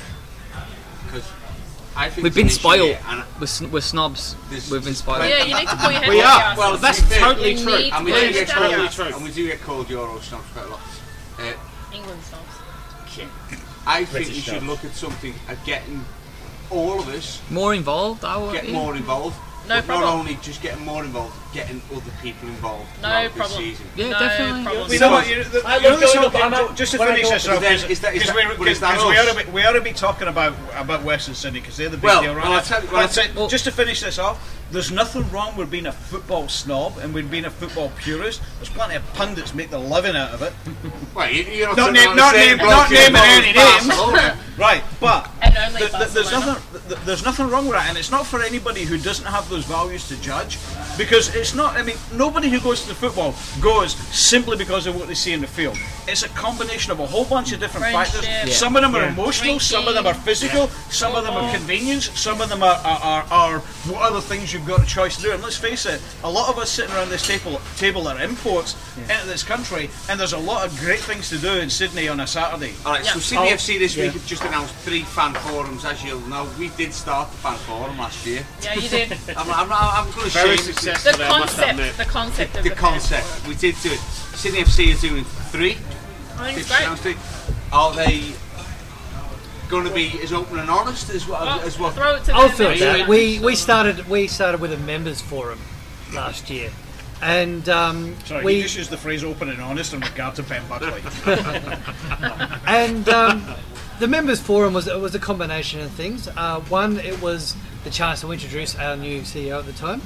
Because I think
We've been
this
spoiled.
year, and
We're, sn- we're snobs.
This-
We've been
this
spoiled.
play-
Yeah, you need to pull your head
We
back
are.
out.
Well, that's
to be fair,
totally
you
true.
need
and we
to
do
pull
get
your
called,
head
Totally
back.
true.
and we do get called Euro snobs quite a lot. Uh,
England snobs.
I think
British
we should
snobs.
look at something at getting all of us
More involved. I would.
get
yeah.
more involved.
No
but
problem.
Not only just getting more involved, getting other people involved
No
throughout
problem.
this season.
Yeah,
No
definitely.
problem.
You know what? You, the,
I
you know
love
this
going
whole
up- I'm
game,
out-
just to
when I
finish
go
this
up-
off,
Is that-
because
is that- is that-
we,
but is that
because we
us?
ought to be we ought to be talking about about Western Sydney because they're the big
Well,
deal, right?
well, I'll tell you- well,
But
I'll
uh,
well-
just to finish this off, there's nothing wrong with being a football snob and with being a football purist. There's plenty of pundits make their living out of it.
Well, you, you're
Not
sitting
name-
on the
not
same
name-
block
not
as
naming any names.
Barcelona.
Right, but
And only
th- th- there's
Barcelona.
nothing th- there's nothing wrong with that, and it's not for anybody who doesn't have those values to judge, because it's not. I mean, nobody who goes to the football goes simply because of what they see in the field. It's a combination of a whole bunch of different factors.
Friendship.
Some of them are
Yeah.
emotional, some of them are physical, some of them are convenience, some of them are, are, are, are what other things you've got a choice to do. And let's face it, a lot of us sitting around this table table are imports into this country, and there's a lot of great things to do in Sydney on a Saturday.
All right, so
Yeah.
Sydney
Oh,
F C this
yeah.
week have just announced three fan forums. As you'll know, we did start the fan forum last year.
Yeah, you did.
I'm, I'm, I'm going to
Very
shame
successful.
The
I must admit.
concept, the concept of
the
the
concept. We did do it. Sydney F C is doing three.
I think it's
They've
great.
announced it. Are they going to be as open and honest as what?
Well,
as what?
throw it to
I'll
them.
throw
and-
that. We we started we started with a members forum last year, and um,
Sorry,
we
you just used the phrase open and honest in regard to Ben Buckley.
and um, the members forum was was a combination of things. Uh, one, it was the chance to introduce our new C E O at the time,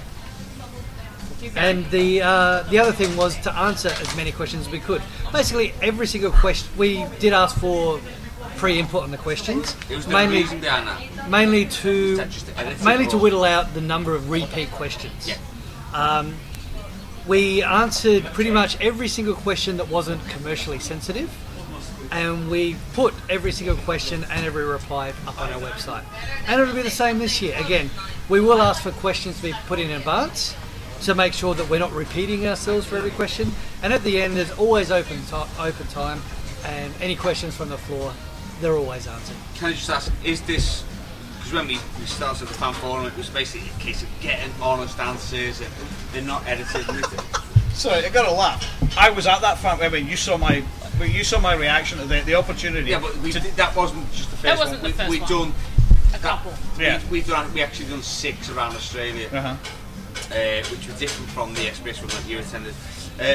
and the uh, the other thing was to answer as many questions as we could. Basically, every single question we did ask for pre-input on the questions,
It was the
mainly
reason behind that.
mainly to
that just the editing
mainly to
process?
whittle out the number of repeat questions.
Yeah.
Um, we answered pretty much every single question that wasn't commercially sensitive, and we put every single question and every reply up on our website. And it'll be the same this year. Again, we will ask for questions to be put in advance to make sure that we're not repeating ourselves for every question. And at the end, there's always open to- open time, and any questions from the floor, they're always answered.
Can I just ask, is this, because when we, we started the fan forum, it was basically a case of getting honest answers and they're not edited.
Sorry, I got to laugh. I was at that fan. I mean, you saw my, well, you saw my reaction to the, the opportunity.
Yeah, but we,
to,
that wasn't just the first
That wasn't
one.
the first
we, we've
one.
done
A couple.
Yeah.
We, we've done. We actually done six around Australia,
Uh-huh.
uh, which were different from the express one that you attended. Uh,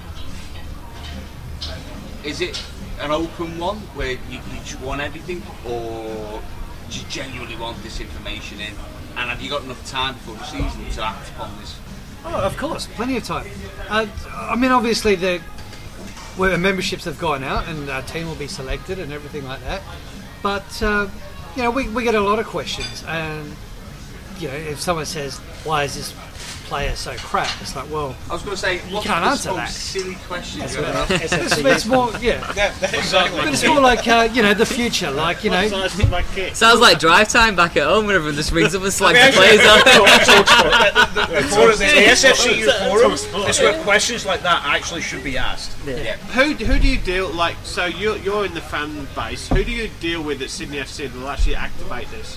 is it an open one where you, you just want everything, or do you genuinely want this information in? And have you got enough time before the season to act upon this?
Oh, of course, plenty of time. Uh, I mean, obviously, the where memberships have gone out and our team will be selected and everything like that. But uh, you know, we we get a lot of questions, and you know, if someone says, "Why is this player so crap?" It's like, well,
I was going to say,
you
what's
can't
the
answer
most
that.
silly question
That's
you ever
right.
asked?
It's, it's more, yeah.
Yeah, exactly.
But it's more like uh, you know, the future, like you know.
Sounds like drive time back at home when everyone just rings up and slags
I
the players out.
the, the, the, forum, the S F C U forum is where questions like that actually should be asked.
Yeah. Who who do you deal like? So you're you're in the fan base. Who do you deal with at Sydney F C that will actually activate this?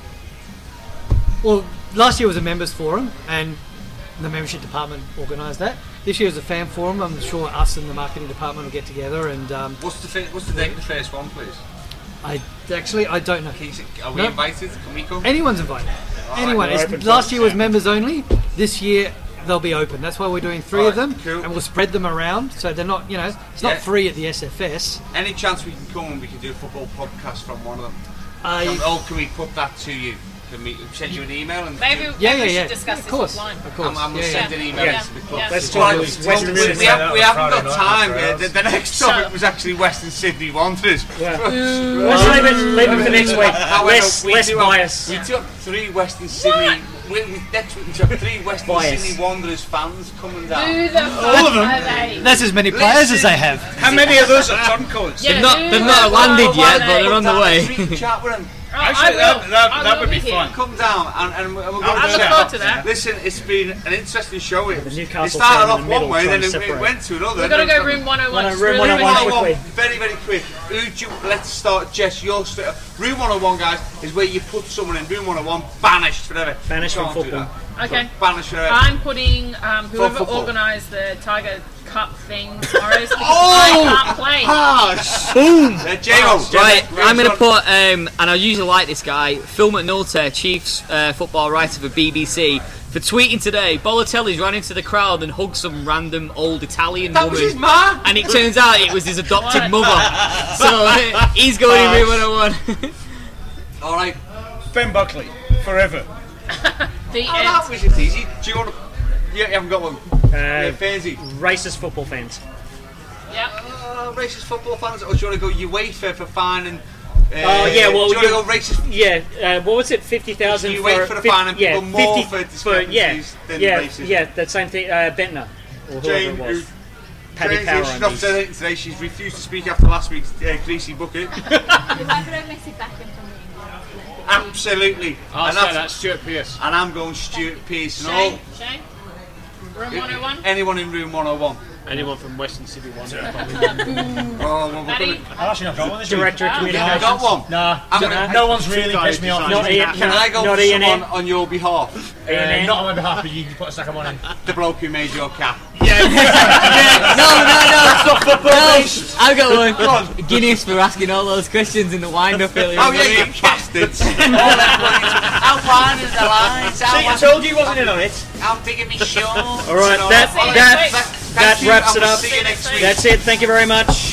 Well, last year was a members forum, and the membership department organised that. This year is a fan forum. I'm sure us and the marketing department will get together and. Um,
What's the fi- what's the date of the first one, please?
I actually I don't know.
Are we
No.
invited? Can we come?
Anyone's invited. Anyone.
we're
It's,
open
last
to
year was members only. This year they'll be open. That's why we're doing three of them,
cool.
and we'll spread them around. So they're not, you know, it's not
Yeah.
free at the S F S.
Any chance we can come and we can do a football podcast from one of them?
Uh,
Can- or can we put that to you? Can we send you an email? And
Maybe,
do-
maybe we should discuss this offline.
Of
I'm, I'm going to
Yeah,
send
yeah.
an email
Yeah.
to the club.
Yeah.
Let's
Well,
talk
we,
Western Sydney
we, we, have, we
on
haven't
Friday
got
night
time.
after
Uh,
hours.
the, the next
Shut
topic
up.
was actually Western Sydney Wanderers.
Let's leave it, leave it for next week.
However,
Less,
we
less
do have-
bias.
We took three Western Sydney. We, we, next week we took three Western
Bias.
Sydney Wanderers fans coming down.
Who the
All of them.
fuck are they?
That's as many players as they have.
How many of those are turncoats?
Yeah,
They're not,
who
they're
the
not
fuck
landed
are
yet,
they?
but they're on the
Down
way.
street and chat with them.
Oh,
Actually,
I will.
that- that-
I
that
will
would be
here.
fun.
Come down and, and we're going
I
to
look forward to that.
Listen, it's been an interesting show. It,
The
it
Newcastle
started
fan in
off
the
one
middle
way,
trying
then
to
it,
separate.
it went to another.
We've got to
then
go room one oh one.
Room
Really
one oh one.
quick.
quickly.
Very, very quick. Who do you, let's start, Jess. Your st- room one oh one, guys, is where you put someone in room one oh one, banished forever.
Banished
You
from
can't do
football.
that.
Okay.
Banished forever.
I'm putting um, whoever
football.
organised the Tiger Cup thing tomorrow because
Oh!
I can't play.
Ah,
Boom!
uh, J-Mo.
Right,
J-Mo,
I'm going to
on.
put, um, and I usually like this guy, Phil McNulty, Chiefs uh, football writer for B B C, for tweeting today, Balotelli's ran into the crowd and hugged some random old Italian
That
woman.
was his ma.
And it turns out it was his adopted
What?
mother. So uh, he's going in room one oh one.
All right.
Ben Buckley, forever.
The
Oh, that
end.
was it easy. Do you want to... Yeah, you haven't got one. Yeah,
Uh,
Fairsy.
racist football fans.
Yep.
Uh, racist football fans, or do you want to go UEFA for fine and... Uh,
Oh yeah, well,
do you
you-
want to go racist?
Yeah, uh, what was it? Fifty thousand.
You wait for the fine and
yeah,
people more
fifty
for
yeah,
discrepancies than
yeah,
racism.
yeah, that same thing. Uh, Bentner or whoever
Jane,
it was.
who-
Paddy
Jane,
Power.
she's
and
not
these-
said it today. She's refused to speak after last week's uh, greasy bucket.
If I could Messi back in from the
Absolutely.
I'll
and,
say
that's-
that, Stuart Pearce.
and I'm going Stuart Pearce and all.
Shane. Shane. Room one oh one.
Anyone in room one oh one.
Anyone from Western City Wanderers?
Oh, well, we're
Matty.
gonna,
I've actually not got one this
Director of
Ah.
you
communications.
got one.
Nah,
I'm
no,
gonna-
no one's really pissed me off.
Not Ian.
Can I go
not
for
Ian.
someone on your behalf?
Uh, not on my behalf, but you can put a second one in.
The bloke who made your cap.
No, no, no. No, I've got one. Guinness for asking all those questions in the wind-up earlier.
Oh yeah, you bastards! How fine is the lines?
See, I
How,
told you he wasn't in on it.
how big are me shorts?
All right, that
See you
that
next week.
that
Thank you,
wraps
and
it
we'll
up.
see you next week.
That's it. Thank you very much.